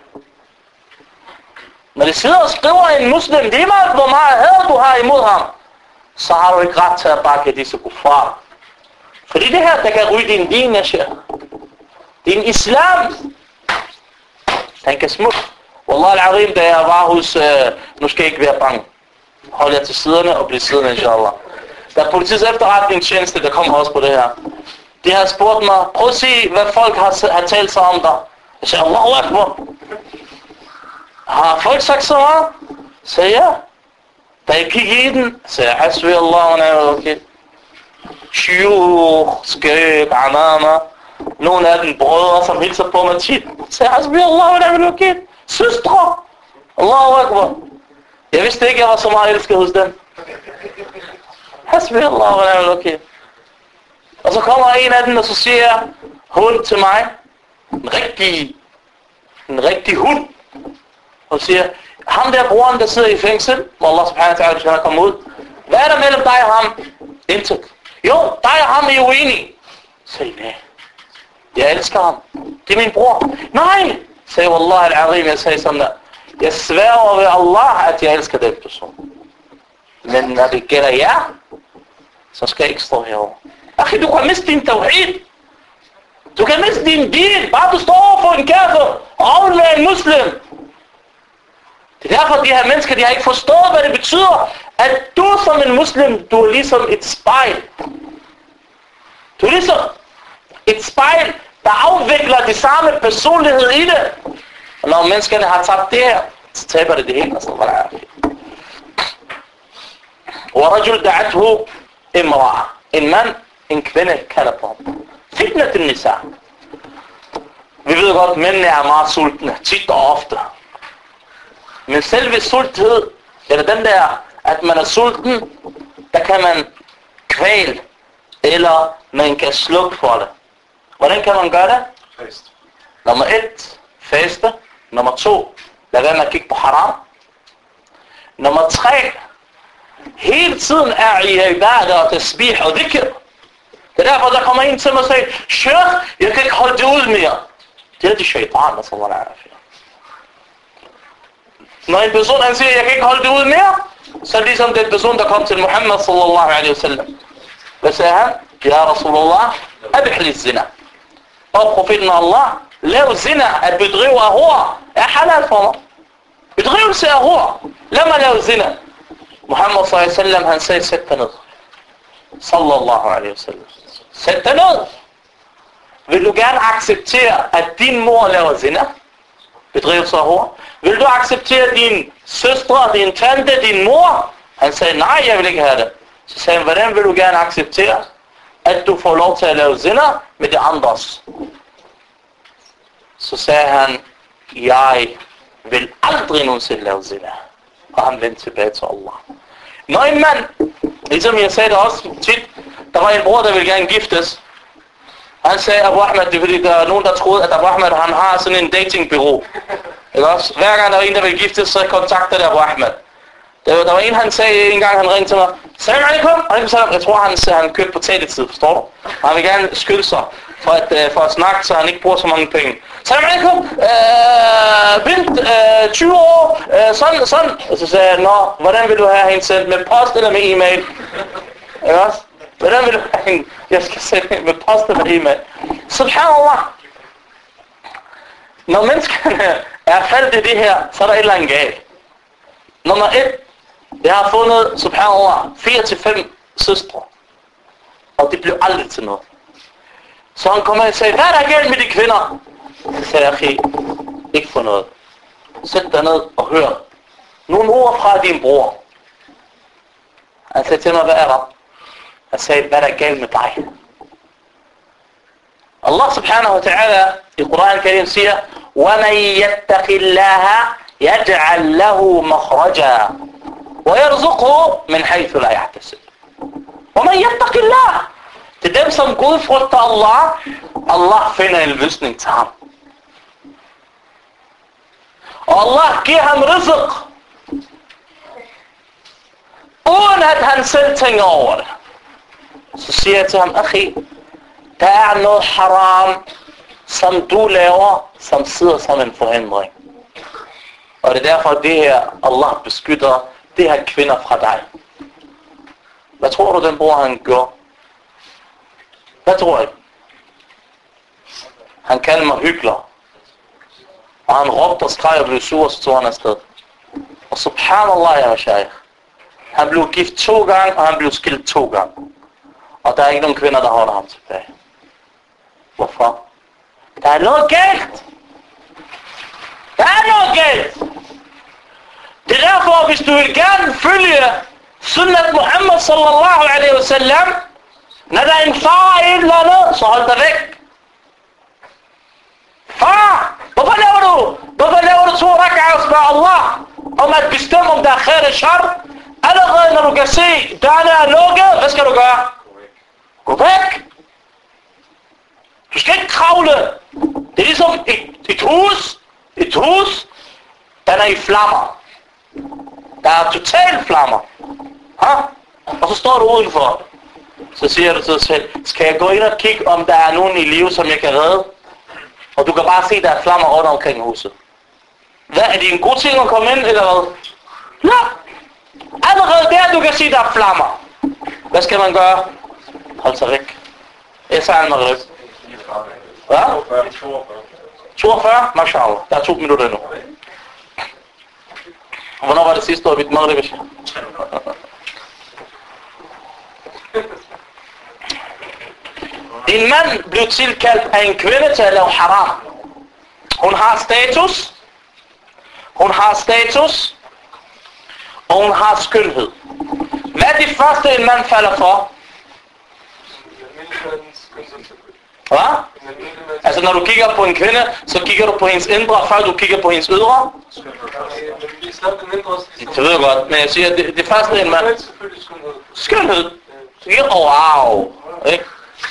Når de sidder og skriver en muslim, det er meget, hvor meget had du har imod ham, så har du ikke ret til at bakke disse kuffar. Fordi det her, der kan ryge din din, jeg din islam, den kan smutte. Wallah al-Azim, da jeg var hos, øh, nu skal jeg ikke være bange. Hold jer til siderne og bliv siddende, inshallah. Der er politiets efterretningstjeneste, der kommer også på det her. De har spurgt mig, prøv at se, hvad folk har, har talt sig om dig. Jeg siger, Allahu Akbar. Har folk sagt så meget? Så ja. Da jeg kiggede i den, sagde jeg, Hasbi Allah wa ni'mal wakil. Shuyukh, skæg, amama. Nogle af dem brødre, som hilser på mig tit. Sagde jeg, Hasbi Allah wa ni'mal wakil. Søstre. Allahu Akbar. Jeg vidste ikke, jeg var så meget elsket hos dem. Hasbi Allah wa ni'mal wakil. Og så kommer en af dem, og så siger hun til mig, en rigtig, en rigtig hund, og siger, ham der broren, der sidder i fængsel, hvor Allah subhanahu wa ta'ala skal komme ud, hvad er der mellem dig og ham? Intet. Jo, dig og ham er uenige. Sagde nej. Jeg elsker ham. Det er min bror. Nej, sagde Wallah al-Azim, jeg sagde sådan der. Jeg sværger ved Allah, at jeg elsker den person. Men når det gælder jer, så skal jeg ikke stå herovre. Akhi, du kan miste din tawhid. Du kan miste din din, bare du står over for en kafir og afleverer en muslim. Det er derfor, de her mennesker, de har ikke forstået, hvad det betyder, at du som en muslim, du er ligesom et spejl. Du er ligesom et spejl, der afvikler de samme personlighed i det. Og når menneskerne har tabt det her, så taber det det hele. وَرَجُلْ دَعَتْهُ إِمْرَأَ. En mand, en kvinde kalder på ham. Fitnat nisa. Vi ved godt, at mændene er meget sultne, tit og ofte. Men selve sulthed, eller den der, at man er sulten, der kan man kvæle, eller man kan slukke for det. Hvordan kan man gøre det?
Fast.
Nummer et, faste. Nummer to, lad være med at kigge på haram. Nummer tre, hele tiden er i ibadah og tasbih og dhikr. Det er derfor, der kommer en til mig og siger, Sheikh, jeg kan ikke holde det ud mere. Det er det shaitan, der så var der. Når en person han siger, jeg kan ikke holde det ud mere, så er det ligesom den person, der kom til Muhammad sallallahu alaihi wasallam. Hvad sagde han? Ja Rasulullah, abih li zina. Og profeten Allah, lav zina, at bedrive af hår, er halal for mig. Bedrivelse af hår. Lad mig lave zina. Muhammad sallallahu alaihi wasallam, han sagde, sæt dig ned. Sallallahu alaihi wasallam. Sæt dig ned. Vil du gerne acceptere, at din mor laver zina? Bedrivelse af hår. Vil du acceptere din søstre, din tante, din mor? Han sagde, nej, jeg vil ikke have det. Så sagde han, hvordan vil du gerne acceptere, at du får lov til at lave zina med de andres? Så sagde han, jeg vil aldrig nogensinde lave zina. Og han vendte tilbage til Allah. Når en mand, ligesom jeg sagde det også tit, der var en bror, der ville gerne giftes. Han sagde, Abu Ahmed, det er fordi, der er nogen, der troede, at Abu Ahmed, han har sådan en datingbureau. Ikke også? Hver gang der var en, der ville giftes, så kontakter det Abu Ahmed. Der var, der var en, han sagde en gang, han ringte til mig, Salam alaikum, alaikum salam. Jeg tror, han, han kørte på taletid, forstår du? Han vil gerne skylde sig for at, for at snakke, så han ikke bruger så mange penge. Salam alaikum, øh, bint, øh, tyve år, øh, sådan, sådan. Og så sagde jeg, nå, hvordan vil du have hende sendt? Med post eller med e-mail? Ikke også? Hvordan vil du have en... Jeg skal sætte med poste med e-mail. Subhanallah. Når menneskerne er faldet i det her, så er der et eller andet galt. Nummer et. Jeg har fundet, subhanallah, fire til fem søstre. Og det blev aldrig til noget. Så han kom og sagde, hvad er der galt med de kvinder? Så sagde jeg, ikke for noget. Sæt dig ned og hør nogle ord fra din bror. Han sagde til mig, hvad er der? Jeg sagde, hvad er der galt med dig? Allah subhanahu wa ta'ala i Quran Karim siger, وَمَنْ يَتَّقِ اللَّهَ يَجْعَلْ لَهُ مَخْرَجًا وَيَرْزُقْهُ مِنْ حَيْثُ لَا يَحْتَسِبُ. وَمَنْ يَتَّقِ اللَّهَ. Til dem, som Gud frygter Allah, Allah finder en løsning til ham. Og Allah giver ham rizq, uden at han selv tænker over det. Så siger jeg til ham, akhi, der er noget haram, som du laver, som sidder som en forhindring. Og det er derfor, det her, Allah beskytter det her kvinder fra dig. Hvad tror du, den bror han gør? Hvad tror jeg? Han kaldte mig hykler. Og han råbte og skreg og blev sur, og så tog han afsted. Og subhanallah, ya shaykh. Han blev gift to gange, og han blev skilt to gange. Og der er ikke nogen kvinder, der holder ham tilbage. Hvorfor? Der er noget galt. Der er noget galt. Det er derfor, hvis du vil gerne følge sunnat Muhammad sallallahu alaihi wasallam, når der er en far i et eller andet, så hold dig væk. Far, hvorfor laver du? Hvorfor laver du to rak'ah og spørger Allah om at bestemme, om der er khair og shar? Allerede når du kan se, dørene er lukket, hvad skal du gøre? Gå væk. Du skal ikke kravle. Det er ligesom et, et hus. Et hus, den er i flammer. Der er totalt flammer. Ha? Og så står du udenfor. Så siger du til dig selv, skal jeg gå ind og kigge, om der er nogen i live, som jeg kan redde? Og du kan bare se, der er flammer rundt omkring huset. Hvad, er det en god ting at komme ind, eller hvad? Ja. Allerede der, du kan se, der er flammer. Hvad skal man gøre? Hold sig væk. Jeg sagde en maghrib. Hvad? toogfyrre? Mashallah. Der er to minutter endnu. Hvornår var det sidste år, mit maghrib? En mand blev tilkaldt af en kvinde til at lave haram. Hun har status. Hun har status. Og hun har skønhed. Hvad er det første, en mand falder for? Hvad? Altså når du kigger på en kvinde, så kigger du på hendes indre, før du kigger på hendes ydre? Det ved jeg godt, men jeg siger, det, det første en mand... Skønhed. Så kigger, oh, wow. Ikke?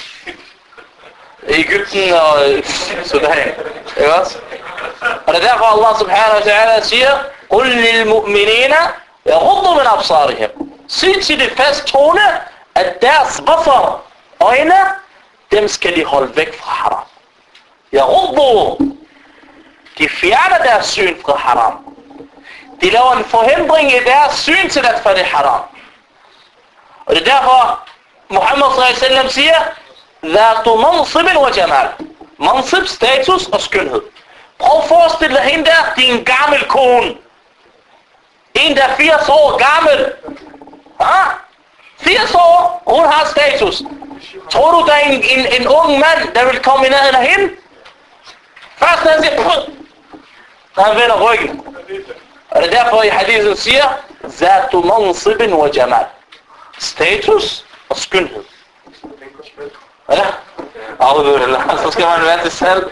Egypten og Sudan. Ikke også? Og det er derfor Allah subhanahu wa ta'ala siger, قُلْ لِلْمُؤْمِنِينَ يَغُضُّ مِنْ أَبْصَارِهِمْ. Sig til det fasttående, at deres basar, øjne, dem skal de holde væk fra haram. يَغُضُّ. De fjerner deres syn fra haram. De laver en forhindring i deres syn til at få det haram. Og det er derfor, Muhammad sallallahu alaihi wasallam siger, ذَاتُ مَنْصِبٍ وَجَمَالٍ. Mansib, status og skønhed. Prøv at forestille dig hende der, det er en gammel kone. En der er firs år gammel. Ah, firs år, hun har status. Tror du, der er en, en, en ung mand, der vil komme i nærheden af hende? Først når han siger, når han vender ryggen. Og det er derfor i hadithen siger, ذَاتُ مَنْصِبٍ وَجَمَالٍ. Status og skønhed. Ja, alhamdulillah, så skal man være til selv.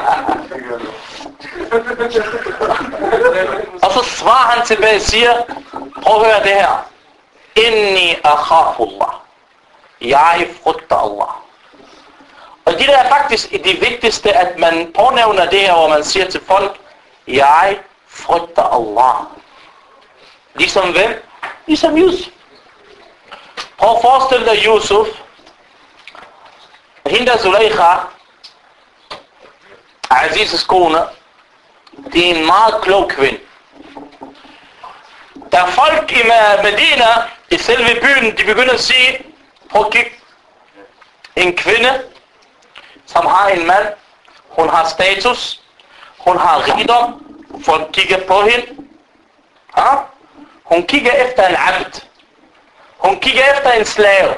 Og så svarer han tilbage og siger, prøv at høre det her. Inni akhafullah. Jeg frygter Allah. Og det der er faktisk det vigtigste, at man pånævner det her, hvor man siger til folk, jeg frygter Allah. Ligesom hvem? Ligesom Yusuf. Prøv at forestille dig Yusuf. Hende der Zulaikha, Aziz's kone, det er en meget klog kvinde. Der er folk i Medina, i selve byen, de begynder at sige, Prøv at kigge. En kvinde, som har en mand, hun har status, hun har rigdom, folk kigger på hende. Ja? Hun kigger efter en abd. Hun kigger efter en slave.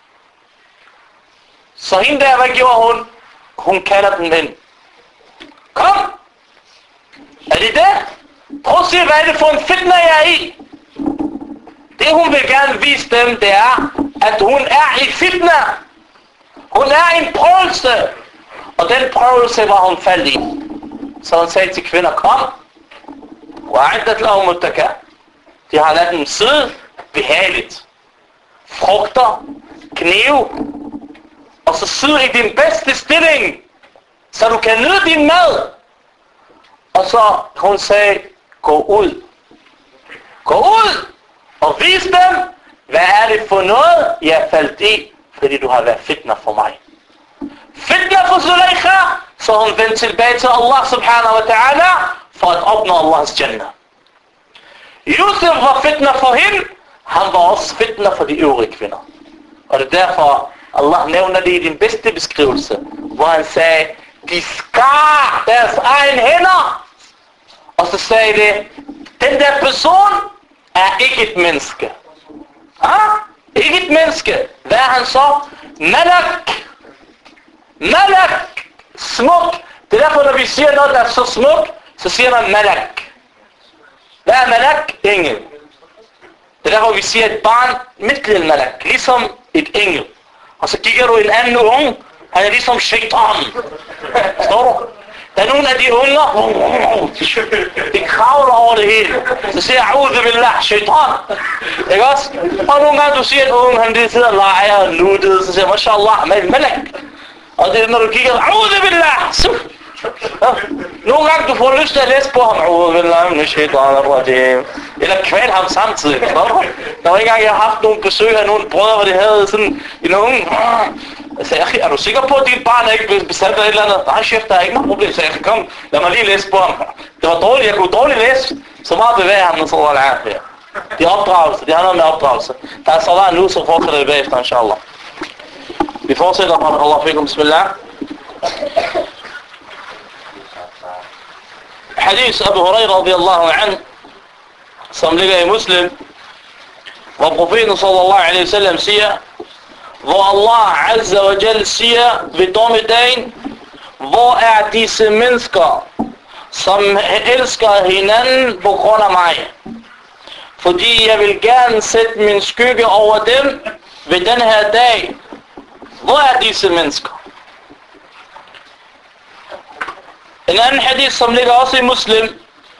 Så hende der, hvad gjorde hun? Hun kalder den ind. Kom! Er det det? Prøv at se, hvad er det for en fitna, jeg er i? Det hun vil gerne vise dem, det er, at hun er i fitna. Hun er i en prøvelse. Og den prøvelse var hun faldt i. Så hun sagde til kvinder, kom. Wa'iddat lahum muttaka. De har ladet dem sidde behageligt. Frugter, knive. Og så sidde i din bedste stilling, så du kan nyde din mad. Og så hun sagde, gå ud. Gå ud og vis dem, hvad er det for noget, jeg er faldt i, fordi du har været fitna for mig. Fitna for Zulaykha, så hun vendte tilbage til Allah subhanahu wa ta'ala, for at opnå Allahs jannah. Yusuf var fitna for hende, han var også fitna for de øvrige kvinder. Og det er derfor, Allah nævner det i din bedste beskrivelse, hvor han sagde, de skar deres egen hænder. Og så sagde det, den der person er ikke et menneske. Ah? Ikke et menneske. Hvad er han så? Malak. Malak. Smuk. Det er derfor, når vi siger noget, der er så smuk, så siger man malak. Hvad er malak? Engel. Det er derfor, vi siger et barn, midtlig malak. Ligesom et engel. Og så kigger du en anden unge, han er ligesom shaitan. Står du? Der er nogle af de unger, de kravler over det hele. Så siger jeg, a'udhu billah, shaitan. Ikke også? Og nogle gange du siger en unge, han lige sidder og leger og nuttet, så siger jeg, mashallah, med en malak. Og det er når du kigger, a'udhu billah. Ja. Nogle gange du får lyst til at læse på ham, a'udhu billah, min shaitan ar-rajim. Eller kvæl ham samtidig. Der var ikke engang, jeg har haft nogle besøg af nogle brødre, hvor de havde sådan en unge. Jeg sagde, er du sikker på, at dit barn ikke vil bestemme et eller andet? Nej, chef, der er ikke noget problem. Så jeg kom, lad mig lige læse på ham. Det var dårligt, jeg kunne dårligt læse. Så meget bevæger ham, når så var det her. De er opdragelse, de har noget med opdragelse. Der er salat nu, så fortsætter det bagefter, inshallah. Vi fortsætter, Allah fikum, bismillah. Hadith Abu Hurairah radiyallahu an, som ligger i Muslim, hvor profeten sallallahu alaihi wasallam siger, hvor Allah azza wa jal siger ved dommedagen, hvor er disse mennesker, som elsker hinanden på grund af mig? Fordi jeg vil gerne sætte min skygge over dem ved den her dag. Hvor er disse mennesker? En anden hadith, som ligger også i Muslim,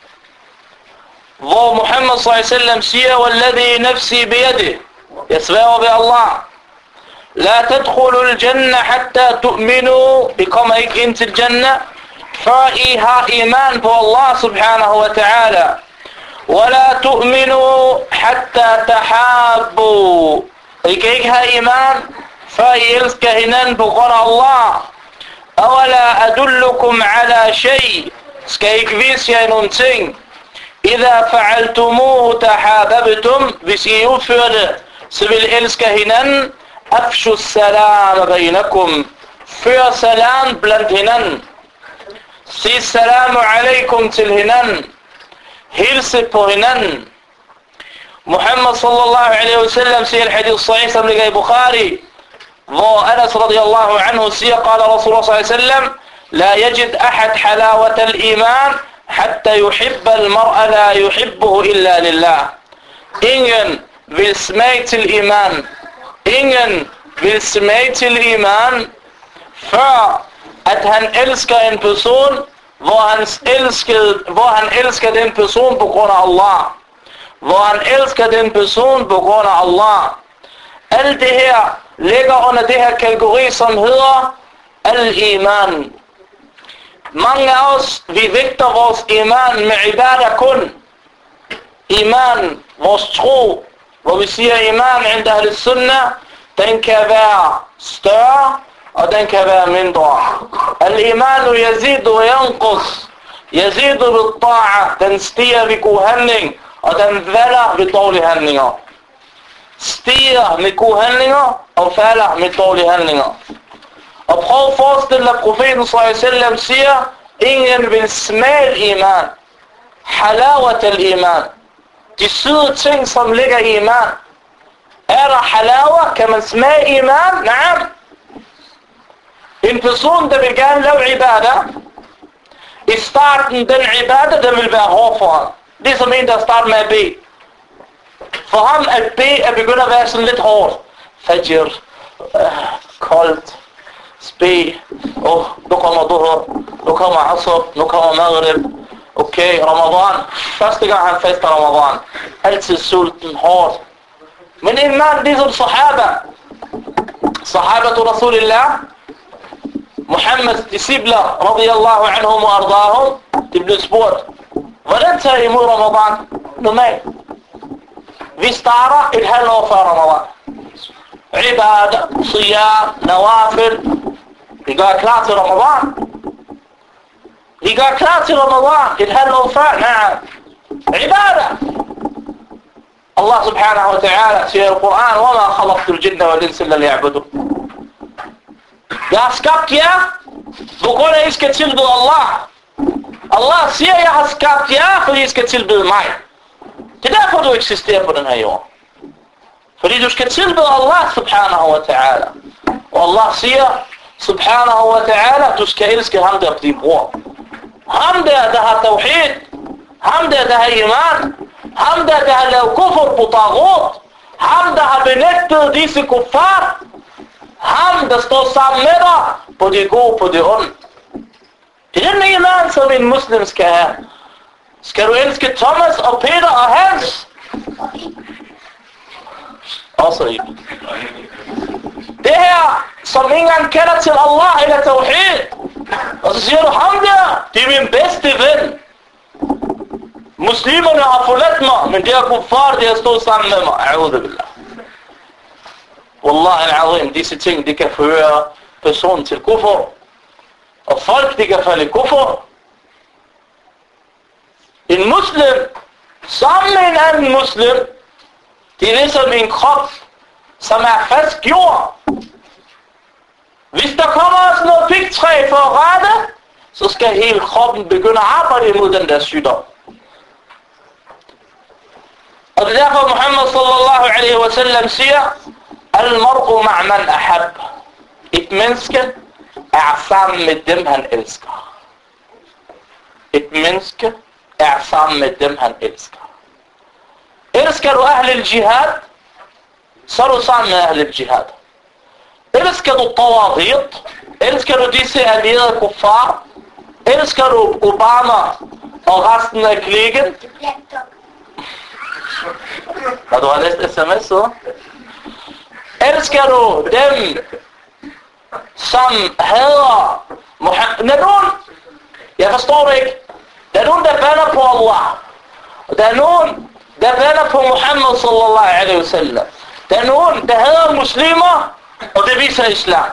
hvor Muhammad sallallahu alaihi wasallam siger, walladhi nafsi biyadi, jeg sværger ved Allah, la tadkhulu al-jannah hatta tu'minu, I kommer ikke ind til Jannah, før I har iman på Allah subhanahu wa ta'ala. Wala tu'minu hatta tahabbu, I kan ikke have iman, før I elsker hinanden på grund af Allah. Awala adullukum ala shay, skal I ikke vise jer nogle ting? Idha fa'altumuhu tahababtum, hvis I udfører det, så vil I elske hinanden. Afshu salam bainakum, før salam blandt hinanden. Sig salamu alaikum til hinanden. Hilse på hinanden. Muhammad sallallahu alaihi wasallam siger hadith sahih, som ligger i Bukhari, hvor Anas radiyallahu anhu siger, قال رسول الله صلى الله عليه وسلم لا يجد أحد حلاوة الإيمان حتى يحب المرء لا يحبه إلا لله. Ingen vil smage til iman. Ingen vil smage til iman, før at han elsker en person, hvor han elsker, hvor han elsker den person på grund af Allah. Hvor han elsker den person på grund af Allah. Alt det her ligger under det her kategori, som hedder al-iman. Mange af os, vi vægter vores iman med ibadah kun. Iman, vores tro, hvor vi siger iman inda al-sunnah, den kan være større, og den kan være mindre. Al-imanu yazidu wa yanqus. Yazidu bil ta'a, den stiger ved god handling, og den falder ved dårlige handlinger. stiger med gode handlinger og falder med dårlige handlinger. Og prøv at forestille dig, profeten sallallahu alaihi wasallam siger, ingen vil smage iman. Halawat al-iman. De syde ting, som ligger i iman. Er der halawa? Kan man smage iman? Nej. En person, der vil gerne lave ibadah, i starten, den ibadah, den vil være hård for ham. Ligesom en, der starter med at bede. For ham at bede er begyndt at være sådan lidt hårdt. Fajr, øh, koldt, spe, åh, oh, nu kommer duhr, nu kommer asr, nu kommer maghrib. Okay, Ramadan. Første gang han fester Ramadan. Altid sulten, hårdt. Men en mand ligesom sahaba. Sahabatu Rasulillah. Muhammeds discipler, radiyallahu anhum og ardahum. De blev spurgt. Hvordan tager I imod Ramadan? Normalt. Vi starter et halvt år før Ramadan. Ibadah, siyam, nawafil. Vi gør klar til Ramadan. Vi gør klar til Ramadan et halvt år før. Nej. Ibadah. Allah subhanahu wa ta'ala siger i Koran, وَمَا خَلَقْتُ الْجِنَّ وَالْإِنسَ إِلَّا لِيَعْبُدُونِ. Jeg har skabt jer, på grund af, at I skal tilbede Allah. Allah siger, at jeg har skabt jer, fordi I skal tilbede mig. Det er derfor, du eksisterer på den her jord. Fordi du skal tilbede Allah subhanahu wa ta'ala. Og Allah siger, subhanahu wa ta'ala, du skal elske ham der på din bror. Ham der, der har tawhid. Ham der, der har iman. Ham der, der har lavet kufr på taghut. Ham der har benægtet disse kuffar. Ham der står sammen med dig på det gode, på det onde. Det er den iman, som en muslim skal have. Skal du elske Thomas og Peter og Hans? Også ikke. Det her, som ikke engang kalder til Allah eller tawhid. Og så siger du, ham der, det er min bedste ven. Muslimerne har forladt mig, men det er kuffar, det har stået sammen med mig. A'udhu billah. Wallah al-azim, disse ting, det kan føre personen til kufr. Og folk, det kan falde i kufr. En muslim, sammen med en anden muslim, det er ligesom en krop, som er fast jord. Hvis der kommer også noget pigtræ for at rette, så skal hele kroppen begynde at arbejde imod den der sygdom. Og det er derfor Muhammad sallallahu alaihi wa sallam siger, Al-mar'u ma'man ahab. Et menneske er sammen med dem, han elsker. Et menneske er sammen med dem, han elsker. Elsker du ahl al-jihad, så er du sammen med ahl al-jihad. Elsker du tawaghit, elsker du disse allierede kuffar, elsker du Obama og resten af klikken. Ja, du har læst sms, så? Elsker du dem, som hader Muhammad? Der er nogen, jeg forstår det ikke. Der er nogen, der bander på Allah. Og der er nogen, der bander på Muhammad sallallahu alaihi wasallam. Der er nogen, der hader muslimer, og det viser islam.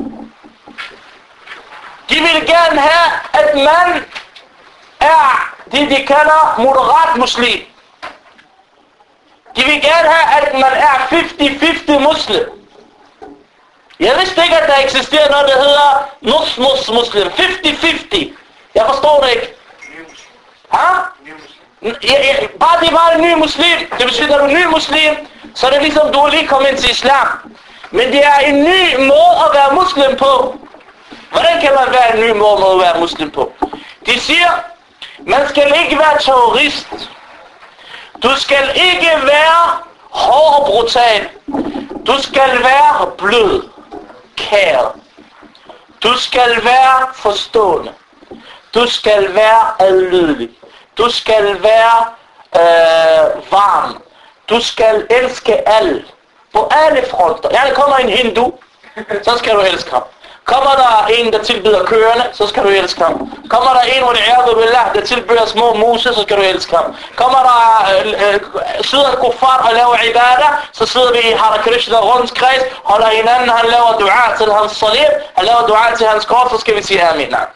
De vil gerne have, at man er det, de kalder moderat muslim. De vil gerne have, at man er halvtreds halvtreds muslim. Jeg vidste ikke, at der eksisterer noget, der hedder nus-nus muslim. halvtreds halvtreds. Jeg forstår det ikke. Ha? Ja, ja, bare det er bare en ny muslim. Det vil sige, at du er en ny muslim, så er det ligesom, du er lige kommet ind til islam. Men det er en ny måde at være muslim på. Hvordan kan man være en ny måde at være muslim på? De siger, man skal ikke være terrorist. Du skal ikke være hård og brutal. Du skal være blød, kær. Du skal være forstående. Du skal være adlydelig. Du skal være øh, varm. Du skal elske alle. På alle fronter. Ja, der kommer en hindu, så skal du elske ham. Kommer der en, der tilbyder køerne, så skal du elske ham. Kommer der en, hvor det er, der tilbyder små muse, så skal du elske ham. Kommer der øh, øh, sidder kuffar og laver ibadah, så sidder vi i Hare Krishna rundskreds, holder hinanden, han laver dua til hans salib, han laver dua til hans kors, så skal vi sige amin. Nej.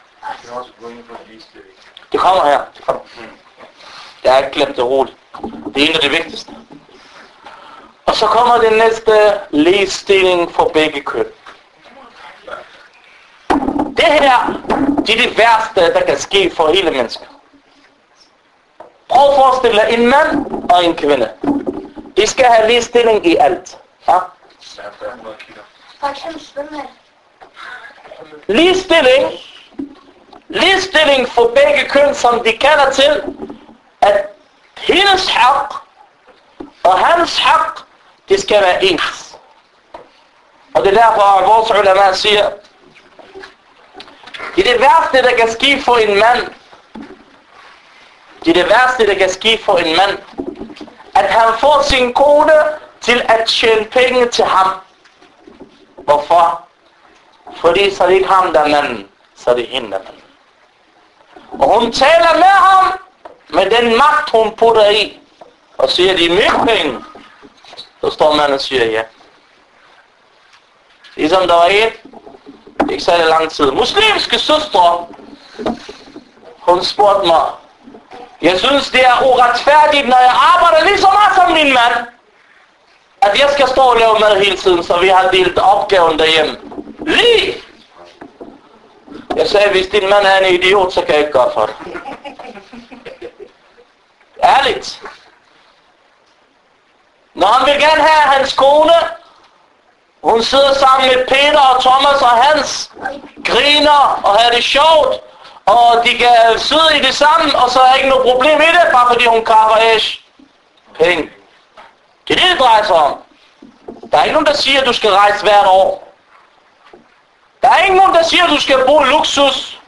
Det kommer her. Det kommer. Jeg har ikke glemt det roligt. Det er en af det vigtigste. Og så kommer det næste, ligestilling for begge køn. Det her, det er det værste, der kan ske for hele mennesker. Prøv at forestille dig en mand og en kvinde. De skal have ligestilling i alt. Ja?
For eksempel svømme.
Ligestilling. Ligestilling for begge køn, som de kalder til, at hendes hak og hans hak, det skal være ens. Og det er derfor, at vores ulama siger, det er det værste, der kan ske for en mand. Det er det værste, der kan ske for en mand, at han får sin kone til at tjene penge til ham. Hvorfor? Fordi så er det ikke ham, der er manden, så er det hende, der er manden. Og hun taler med ham, med den magt, hun putter i, og siger, de er mye penge. Så står manden og siger ja. Ligesom der var en, ikke så lang tid, muslimske søstre, hun spurgte mig, jeg synes, det er uretfærdigt, når jeg arbejder lige så meget som min mand, at jeg skal stå og lave mad hele tiden, så vi har delt opgaven derhjemme. Lige! Jeg sagde, hvis din mand er en idiot, så kan jeg ikke gøre for det. Ærligt. Når han vil gerne have hans kone, hun sidder sammen med Peter og Thomas og Hans, griner og har det sjovt, og de kan sidde i det sammen, og så er ikke noget problem i det, bare fordi hun kapper æs. Penge. Det er det, det drejer sig om. Der er ikke nogen, der siger, at du skal rejse hvert år. Der er ikke nogen, der siger, at du skal bo i luksus,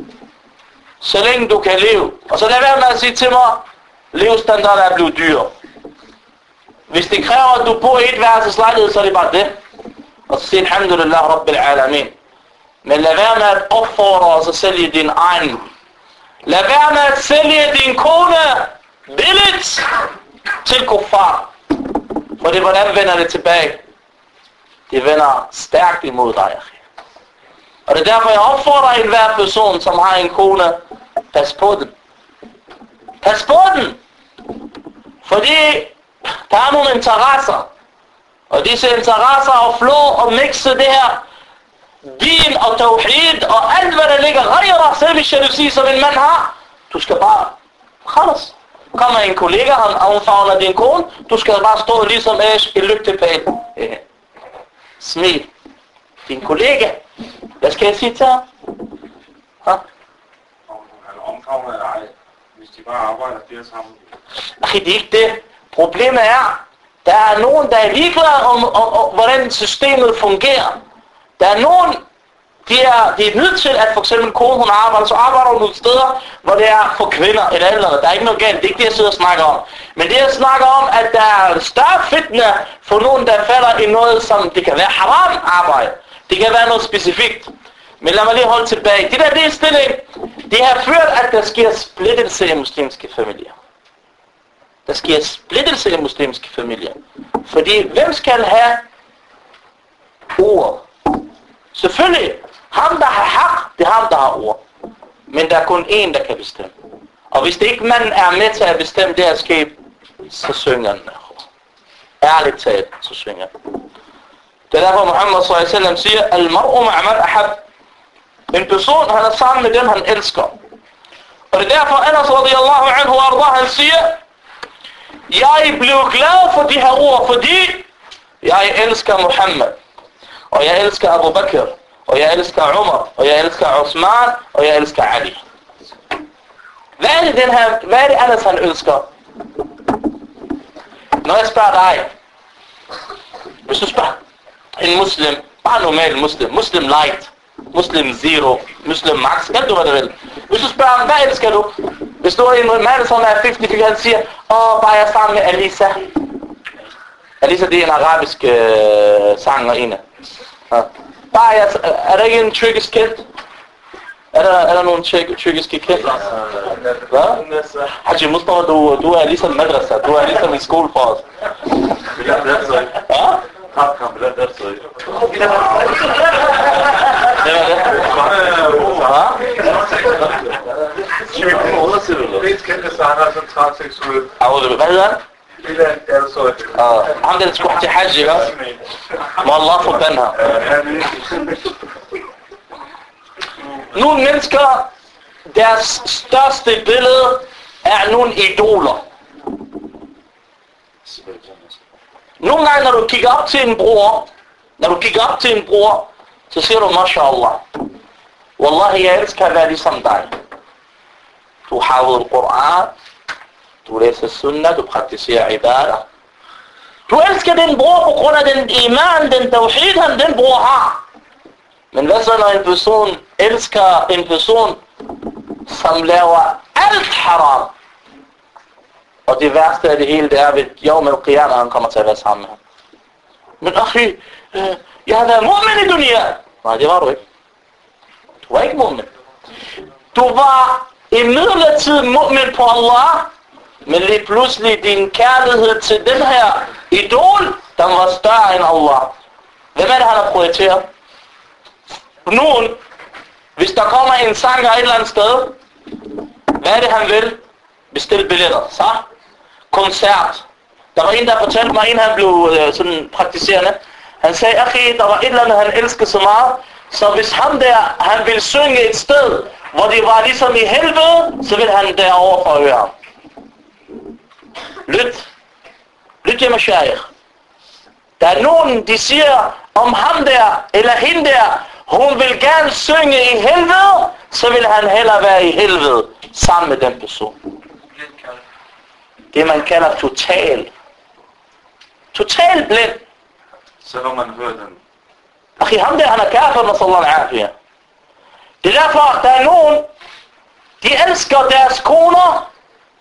så længe du kan leve. Og så lad være med at sige til mig, levestandarden er blevet dyr. Hvis det kræver, at du bor i et værelses lejlighed, så er det bare det. Og så siger, alhamdulillah, rabbil alamin. Men lad være med at opfordre os at sælge din egen. Lad være med at sælge din kone billigt til kuffar. For det, hvordan vender det tilbage? Det vender stærkt imod dig. Og det er derfor, jeg opfordrer enhver person, som har en kone, pas på den. Pas på den! Fordi der er nogle interesser. Og disse interesser og flå og mixe det her din og tawhid og alt hvad der ligger rejere selv jalousi som en mand har. Du skal bare khalas. Kommer en kollega, han omfavner din kone, du skal bare stå ligesom æs i lygtepæl. Ja. Smil. Din kollega. Hvad skal jeg sige til ham? Ha?
Han omfavner dig, hvis de bare arbejder flere sammen.
Nej, det er ikke det. Problemet er, der er nogen, der er ligeglade om, om, om, hvordan systemet fungerer. Der er nogen, de er, de er nødt til, at for eksempel kone, hun arbejder, så arbejder hun nogle steder, hvor det er for kvinder eller andet. Der er ikke noget galt, det er ikke det, jeg sidder og snakker om. Men det, jeg snakker om, at der er større fitne for nogen, der falder i noget, som det kan være haram arbejde. Det kan være noget specifikt. Men lad mig lige holde tilbage. Det der ligestilling, det har ført, at der sker splittelse i muslimske familier. Der sker splittelse i muslimske familier. Fordi hvem skal have ord? Selvfølgelig, ham der har hak, det er ham der har ord. Men der er kun én, der kan bestemme. Og hvis det ikke manden er med til at bestemme det her skab, så synger den. Ærligt talt, så synger den. Det er derfor Muhammad sallallahu alaihi wasallam siger, al-mar'u ma'a man ahab. En person, han er sammen med dem, han elsker. Og det er derfor, Anas radiyallahu anhu arda, han siger, jeg blev glad for de her ord, fordi jeg elsker Muhammad. Og jeg elsker Abu Bakr. Og jeg elsker Umar. Og jeg elsker Osman. Og jeg elsker Ali. Hvad er det, den her, hvad er det Anas, han elsker? Når jeg spørger dig, hvis du spørger en muslim, bare normal muslim, muslim light, muslim zero, muslim max, kan du hvad du vil. Hvis du spørger ham, hvad elsker du? Hvis du er en mand, som er halvtreds, han siger, åh, bare jeg er sammen med Alisa. Alisa, det er en arabisk øh, sangerinde. Ja. Bare jeg, er der ikke en tyrkisk kendt? Er der, er der nogen tyrkiske kendt? Hvad? Haji Mustafa, du, du er ligesom madrasa. Du er ligesom en skole for os. Ja?
Kamp, det er det.
Det var det.
Hvad? Mest kendte sanger som transseksuel.
Hvad hedder han? اه عندنا تكون حتى حاجة بس ما الله forbandt Nogle mennesker, deres største billede er nogle idoler. Nogle gange, når du kigger op til en bror, når du kigger op til en bror, så siger du, mashallah, wallahi, jeg elsker at være ligesom dig. Du har jo Koran, du læser sunnah, du praktiserer ibadah. Du elsker den bror på grund af den iman, den tawhid, han den bror har. Men hvad så, når en person elsker en person, som laver alt haram? Og det værste af det hele, det er, at Yawm al-Qiyamah, han kommer til at være sammen med ham. Men akhi, øh, jeg har været mu'min i dunia. Nej, det var du ikke. Du var ikke mu'min. Du var i midlertid mu'min på Allah, men lige pludselig din kærlighed til den her idol, den var større end Allah. Hvem er det, han har prioriteret? Nogen, hvis der kommer en sanger et eller andet sted, hvad er det, han vil? Bestil billetter, så? Koncert. Der var en, der fortalte mig, en han blev øh, sådan praktiserende. Han sagde, akhi, der var et eller andet, han elskede så meget, så hvis ham der, han ville synge et sted, hvor det var ligesom i helvede, så ville han derovre for at høre ham. Lyt. Lyt hjemme, shaykh. Der er nogen, de siger om ham der, eller hende der, hun vil gerne synge i helvede, så vil han hellere være i helvede sammen med den person. Det man kalder total. Total blind.
Selvom man hører den.
Akhi, ham der, han er kafir, nasallallahu alaihi. Det er derfor, der er nogen, de elsker deres koner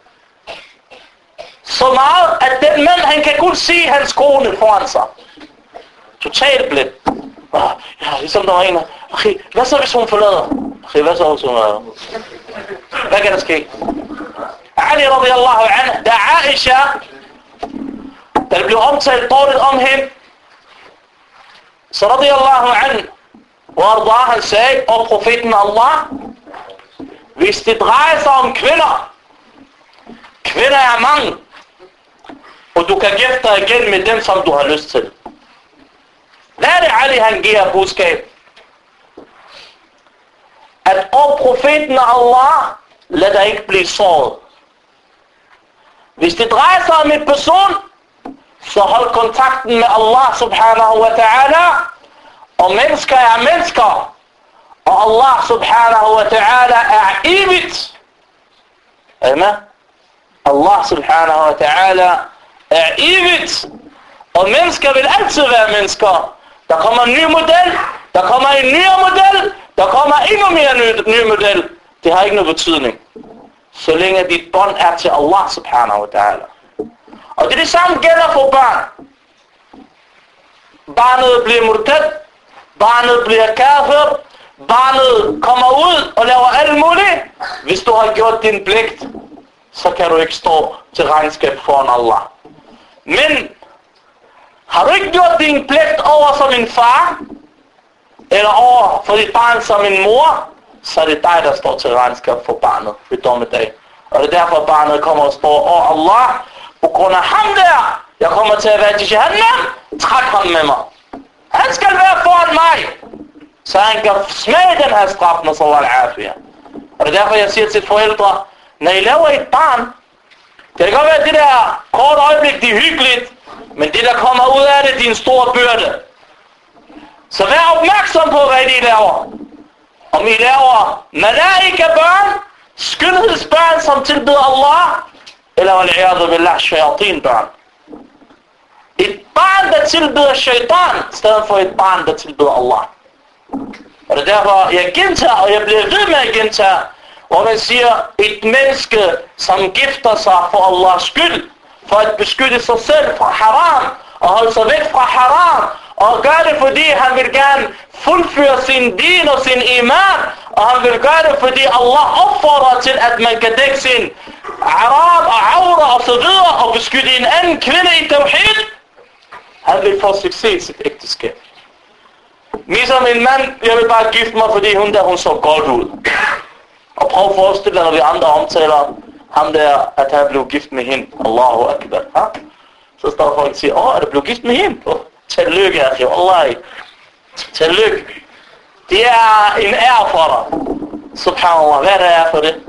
så meget, at den mand, han kan kun se hans kone foran sig. Total blind. Oh, ja, ligesom der var en, akhi, hvad så hvis hun forlader? Akhi, hvad så hvis hun forlader? Hvad kan der ske? Ali radiyallahu anhu, da Aisha, der blev omtalt dårligt om hende, så radiyallahu anhu, og han sagde, og profeten Allah, hvis det drejer sig om kvinder, kvinder er mange, og du kan gifte dig igen med dem, som du har lyst til. Hvad er det, Ali han giver budskab? At og profeten Allah, lad dig ikke blive såret. Hvis det drejer sig om en person, så hold kontakten med Allah subhanahu wa ta'ala, og mennesker er mennesker, og Allah subhanahu wa ta'ala er evigt. Er I med? Allah subhanahu wa ta'ala er evigt, og mennesker vil altid være mennesker. Der kommer en ny model, der kommer en ny model, der kommer endnu mere ny, ny model. Det har ikke nogen betydning, så længe dit bånd er til Allah subhanahu wa ta'ala. Og det er det samme gælder for børn. Barnet bliver murtad, barnet bliver kafir, barnet kommer ud og laver alt muligt. Hvis du har gjort din pligt, så kan du ikke stå til regnskab foran Allah. Men har du ikke gjort din pligt over som en far, eller over for dit barn som en mor, så er det dig, der står til regnskab for barnet ved dommedag. Og det er derfor, barnet kommer og står, åh Allah, på grund af ham der, jeg kommer til at være til Jahannam, træk ham med mig. Han skal være foran mig, så han kan smage den her straf, når så var al-afiyah. Og det er derfor, jeg siger til forældre, når I laver et barn, det kan godt være, at det der kort øjeblik, det er hyggeligt, men det, der kommer ud af det, det er en stor byrde. Så vær opmærksom på, hvad I laver. Om I laver malaika-børn, skønhedsbørn, som tilbeder Allah, eller wal-iyadu billah, shayatin-børn. Et barn, der tilbeder shaitan, i stedet for et barn, der tilbeder Allah. Og det er derfor, jeg gentager, og jeg bliver ved med at gentage, hvor man siger, et menneske, som gifter sig for Allahs skyld, for at beskytte sig selv fra haram, og holde sig væk fra haram, og gør det, fordi han vil gerne fuldføre sin din og sin iman, og han vil gøre det, fordi Allah opfordrer til, at man kan dække sin arab og aura og så videre, og beskytte en anden kvinde i tawhid. Han vil få succes i sit ægteskab. Ligesom en mand, jeg vil bare gifte mig, fordi hun der, hun så godt ud. Og prøv at forestille dig, når vi andre omtaler ham der, at han blev gift med hende. Allahu Akbar. Ha? Så står folk og siger, åh, er du blevet gift med hende? Oh, tillykke, akhi, wallahi. Tillykke. Det er en ære for dig. Subhanallah, hvad er der er for det?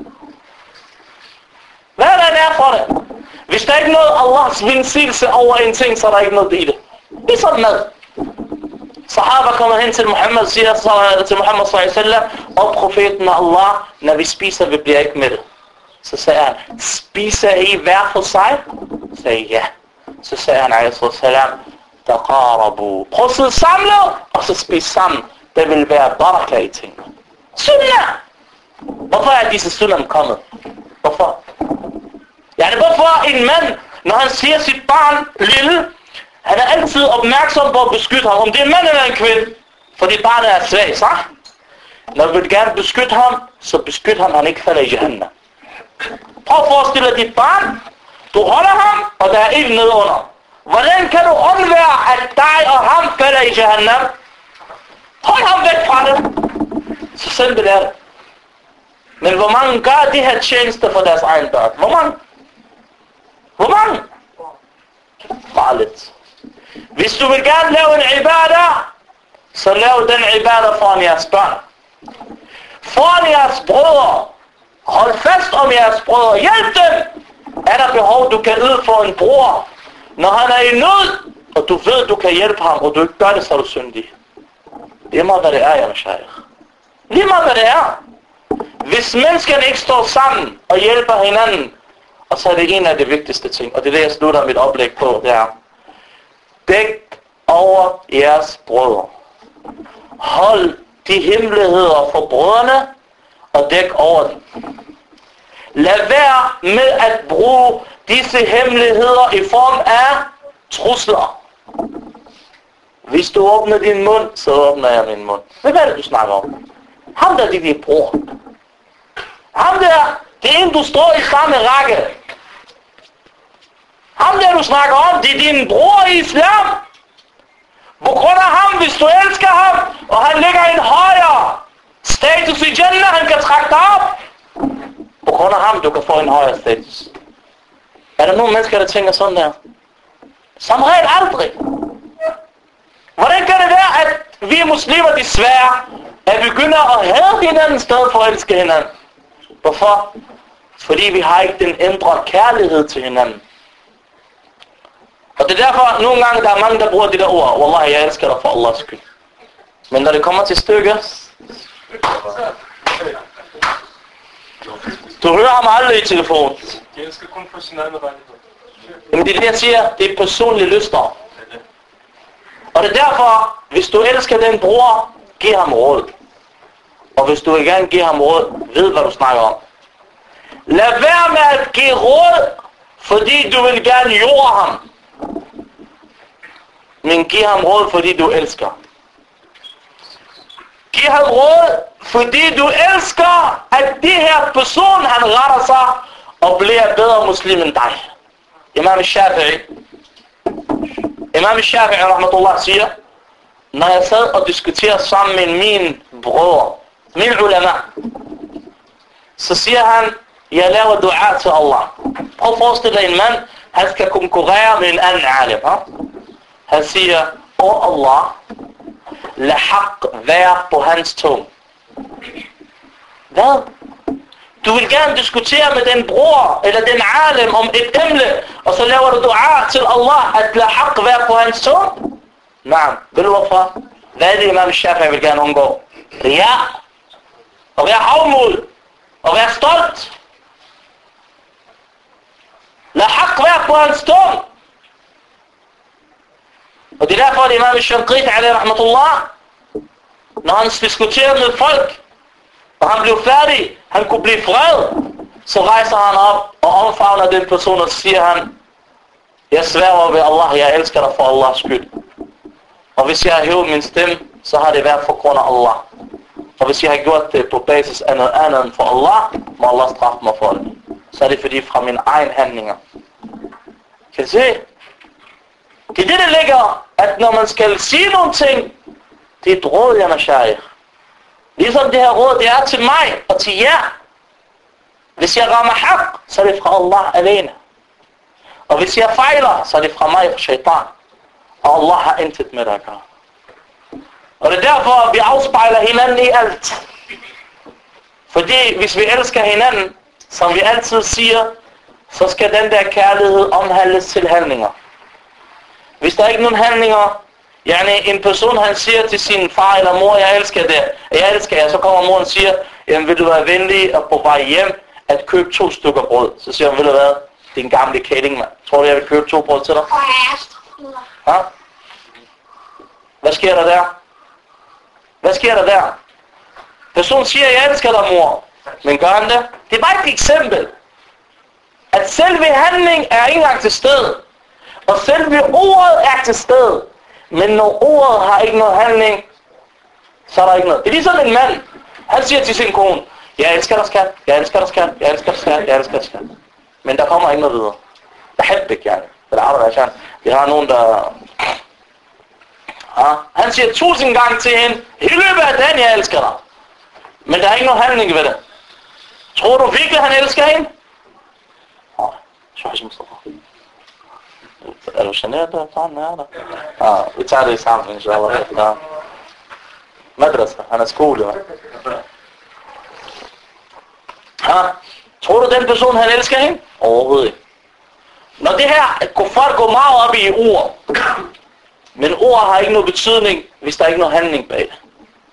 Hvad er der en ære for det? Hvis der ikke er noget Allahs velsignelse over en ting, så er der ikke noget i det. Det er sådan noget. Sahaba kommer hen til Muhammad, siger til Muhammad sallallahu alaihi wasallam, og profeten af Allah, når vi spiser, vi bliver ikke med. Så sagde han, spiser I hver for sig? Så sagde ja. Så sagde han, alaihi wasallam, taqarabu. Prøv at sidde samlet, og så spis sammen. Det vil være baraka i tingene. Sunnah! Hvorfor er disse sunnah kommet? Hvorfor? Ja, det er hvorfor en mand, når han siger sit barn lille, han er altid opmærksom på at beskytte ham, om det er en mand eller en kvinde. Fordi barnet er svag, så? Når du vil gerne beskytte ham, så beskyt ham, han ikke falder i jahannam. Prøv at forestille dig dit barn. Du holder ham, og der er ild nedunder. Hvordan kan du undvære, at dig og ham falder i jahannam? Hold ham væk fra det. Så simpelt er det. Men hvor mange gør de her tjenester for deres egen børn? Hvor mange? Hvor mange? Bare lidt. Hvis du vil gerne lave en ibadah, så lav den ibadah foran jeres børn. Foran jeres brødre. Hold fast om jeres brødre. Hjælp dem. Er der behov, du kan yde for en bror, når han er i nød, og du ved, du kan hjælpe ham, og du ikke gør det, så er du syndig. Lige meget hvad det er, jeg shaykh. Lige meget hvad det er. Hvis menneskerne ikke står sammen og hjælper hinanden, og så er det en af de vigtigste ting, og det er det, jeg slutter mit oplæg på, det er, dæk over jeres brødre. Hold de hemmeligheder for brødrene, og dæk over dem. Lad være med at bruge disse hemmeligheder i form af trusler. Hvis du åbner din mund, så åbner jeg min mund. Hvad er det, du snakker om? Ham der, det er din bror. Ham der, det er en, du står i samme række. Ham der, du snakker om, det er din bror i islam. På grund af ham, hvis du elsker ham, og han ligger i en højere status i Jannah, han kan trække dig op. På grund af ham, du kan få en højere status. Er der nogle mennesker, der tænker sådan der? Som regel aldrig. Hvordan kan det være, at vi muslimer desværre er begynder at hade hinanden i stedet for at elske hinanden? Hvorfor? Fordi vi har ikke den indre kærlighed til hinanden. Og det er derfor, nogle gange, der er mange, der bruger de der ord. Wallahi, jeg elsker dig for Allahs skyld. Men når det kommer til stykker, du hører ham aldrig i telefonen.
De elsker kun for sin egen rettighed.
Men det er det, jeg siger, det er personlige lyster. Og det er derfor, hvis du elsker den bror, giv ham råd. Og hvis du vil gerne give ham råd, ved hvad du snakker om. Lad være med at give råd, fordi du vil gerne jorde ham. Men giv ham råd, fordi du elsker. Giv ham råd, fordi du elsker, at de her person, han retter sig og bliver bedre muslim end dig. Imam Shafi'i. Imam Shafi'i, rahmatullah, siger, når jeg sad og diskuterede sammen med min bror, min ulama, så siger han, jeg laver dua til Allah. Prøv at forestille dig en mand, han skal konkurrere med en anden alim. Ha? Han siger, åh Allah, lad haq være på hans tung. Hvad? Du vil gerne diskutere med den bror eller den alim om et emne, og så laver du dua til Allah, at lad haq være på hans tung? Nej, ved du hvorfor? Hvad er det, Imam Shafi'i vil gerne undgå? Ria. Og være havmod. Og være stolt. Lad haq være på hans tung. Og det er derfor, at Imam Shanqiti, alayhi rahmatullah, når han diskuterer med folk, og han blev færdig, han kunne blive fred, så rejser han op og omfavner den person, og siger han, jeg sværger ved Allah, jeg elsker dig for Allahs skyld. Og hvis jeg har hævet min stemme, så har det været for grund af Allah. Og hvis jeg har gjort det på basis af noget andet end for Allah, må Allah straffe mig for det. Så er det fordi fra mine egne handlinger. Kan I se? Det er det, der ligger, at når man skal sige nogle ting, det er et råd, jeg shaykh. Ligesom det her råd, det er til mig og til jer. Hvis jeg rammer haq, så er det fra Allah alene. Og hvis jeg fejler, så er det fra mig og shaitan. Og Allah har intet med det at gøre. Og det er derfor, at vi afspejler hinanden i alt. Fordi hvis vi elsker hinanden, som vi altid siger, så skal den der kærlighed omhandles til handlinger. Hvis der er ikke nogen handlinger, yani en person han siger til sin far eller mor, jeg elsker det, jeg elsker jer, så kommer moren og siger, jamen vil du være venlig og på vej hjem at købe to stykker brød. Så siger hun, vil du hvad, din gamle kælling, mand. Tror du jeg vil købe to brød til dig? Ha? Hvad sker der der? Hvad sker der der? Personen siger, jeg elsker dig, mor. Men gør han det? Det er bare et eksempel. At selve handling er ikke engang til stede. Og selve ordet er til stede. Men når ordet har ikke noget handling, så er der ikke noget. Det er ligesom en mand. Han siger til sin kone, jeg elsker dig, skat. Jeg elsker dig, skat. Jeg elsker dig, skat. Jeg elsker dig, skat. Men der kommer ikke noget videre. Der er ikke, yani. Eller arbejder, vi har nogen, der... Ja. Han siger tusind gange til hende, i løbet af dagen, jeg elsker dig. Men der er ikke nogen handling ved det. Tror du virkelig, han elsker hende? Nej, så er det Mustafa. Er du generet der? Ja, nej, der. Ja, vi tager det i sammen, inshallah. Ja. Madrasa, han er skole, hva'? Ja. Tror du, den person, han elsker hende? Overhovedet ikke. Når det her, folk går meget op i ord. Men ord har ikke nogen betydning, hvis der er ikke nogen handling bag det.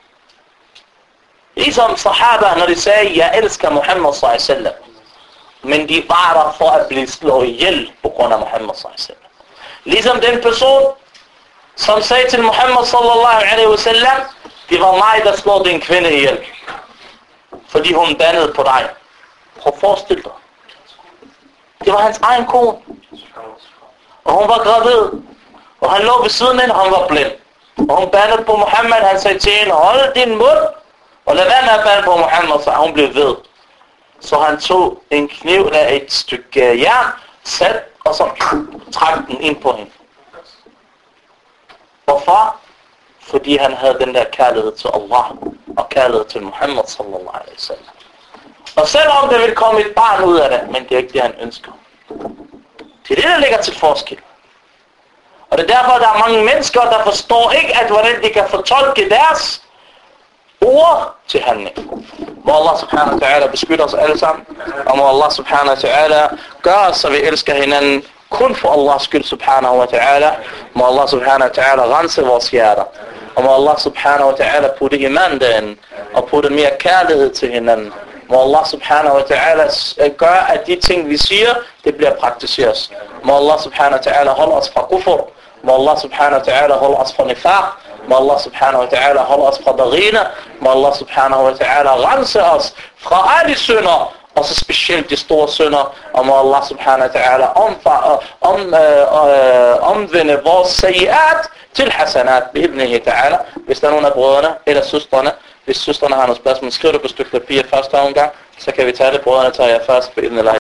Ligesom sahaba, når de sagde, jeg elsker Muhammad sallallahu alaihi wasallam. Men de var der for at blive slået ihjel på grund af Muhammad sallallahu alaihi wasallam. Ligesom den person, som sagde til Muhammad sallallahu alaihi wasallam, det var mig, der slog din kvinde ihjel. Fordi hun bandede på dig. Prøv at forestille dig. Det var hans egen kone. Og hun var gravid. Og han lå ved siden af hende, og han var blind. Og hun bandede på Muhammad, han sagde til hende, hold din mund, og lad være med at bande på Muhammad, så hun blev ved. Så han tog en kniv af et stykke jern, sat, og så trak den ind på hende. Hvorfor? Fordi han havde den der kærlighed til Allah, og kærlighed til Muhammad sallallahu alaihi wasallam. Og selvom der vil komme et barn ud af det, men det er ikke det, han ønsker. Det er det, der ligger til forskel. Og det er derfor, at der er mange mennesker, der forstår ikke, at hvordan de kan fortolke deres ord til handling. Må Allah subhanahu wa ta'ala beskytte os alle sammen. Og må Allah subhanahu wa ta'ala gøre, så vi elsker hinanden kun for Allahs skyld subhanahu wa ta'ala. Må Allah subhanahu wa ta'ala rense vores hjerter. Og må Allah subhanahu wa ta'ala putte iman derinde. Og putte mere kærlighed til hinanden. Må Allah subhanahu wa ta'ala gøre, at de ting, vi siger, det bliver praktiseret. Må Allah subhanahu wa ta'ala holde os fra kufur. Må Allah subhanahu wa ta'ala holde os fra nifaq. Må Allah subhanahu wa ta'ala holde os fra darina. Må Allah subhanahu wa ta'ala rense os fra alle synder, og så specielt de store synder. Og må Allah subhanahu wa ta'ala omfa- om, øh, omvende vores sayiat til hasanat. Bi'ibnihi ta'ala. Hvis der er nogen af brødrene eller søstrene, hvis søstrene har noget spørgsmål, skriv det på et stykke papir første omgang, så kan vi tage det. Brødrene tager jeg først. Bi'ibnihi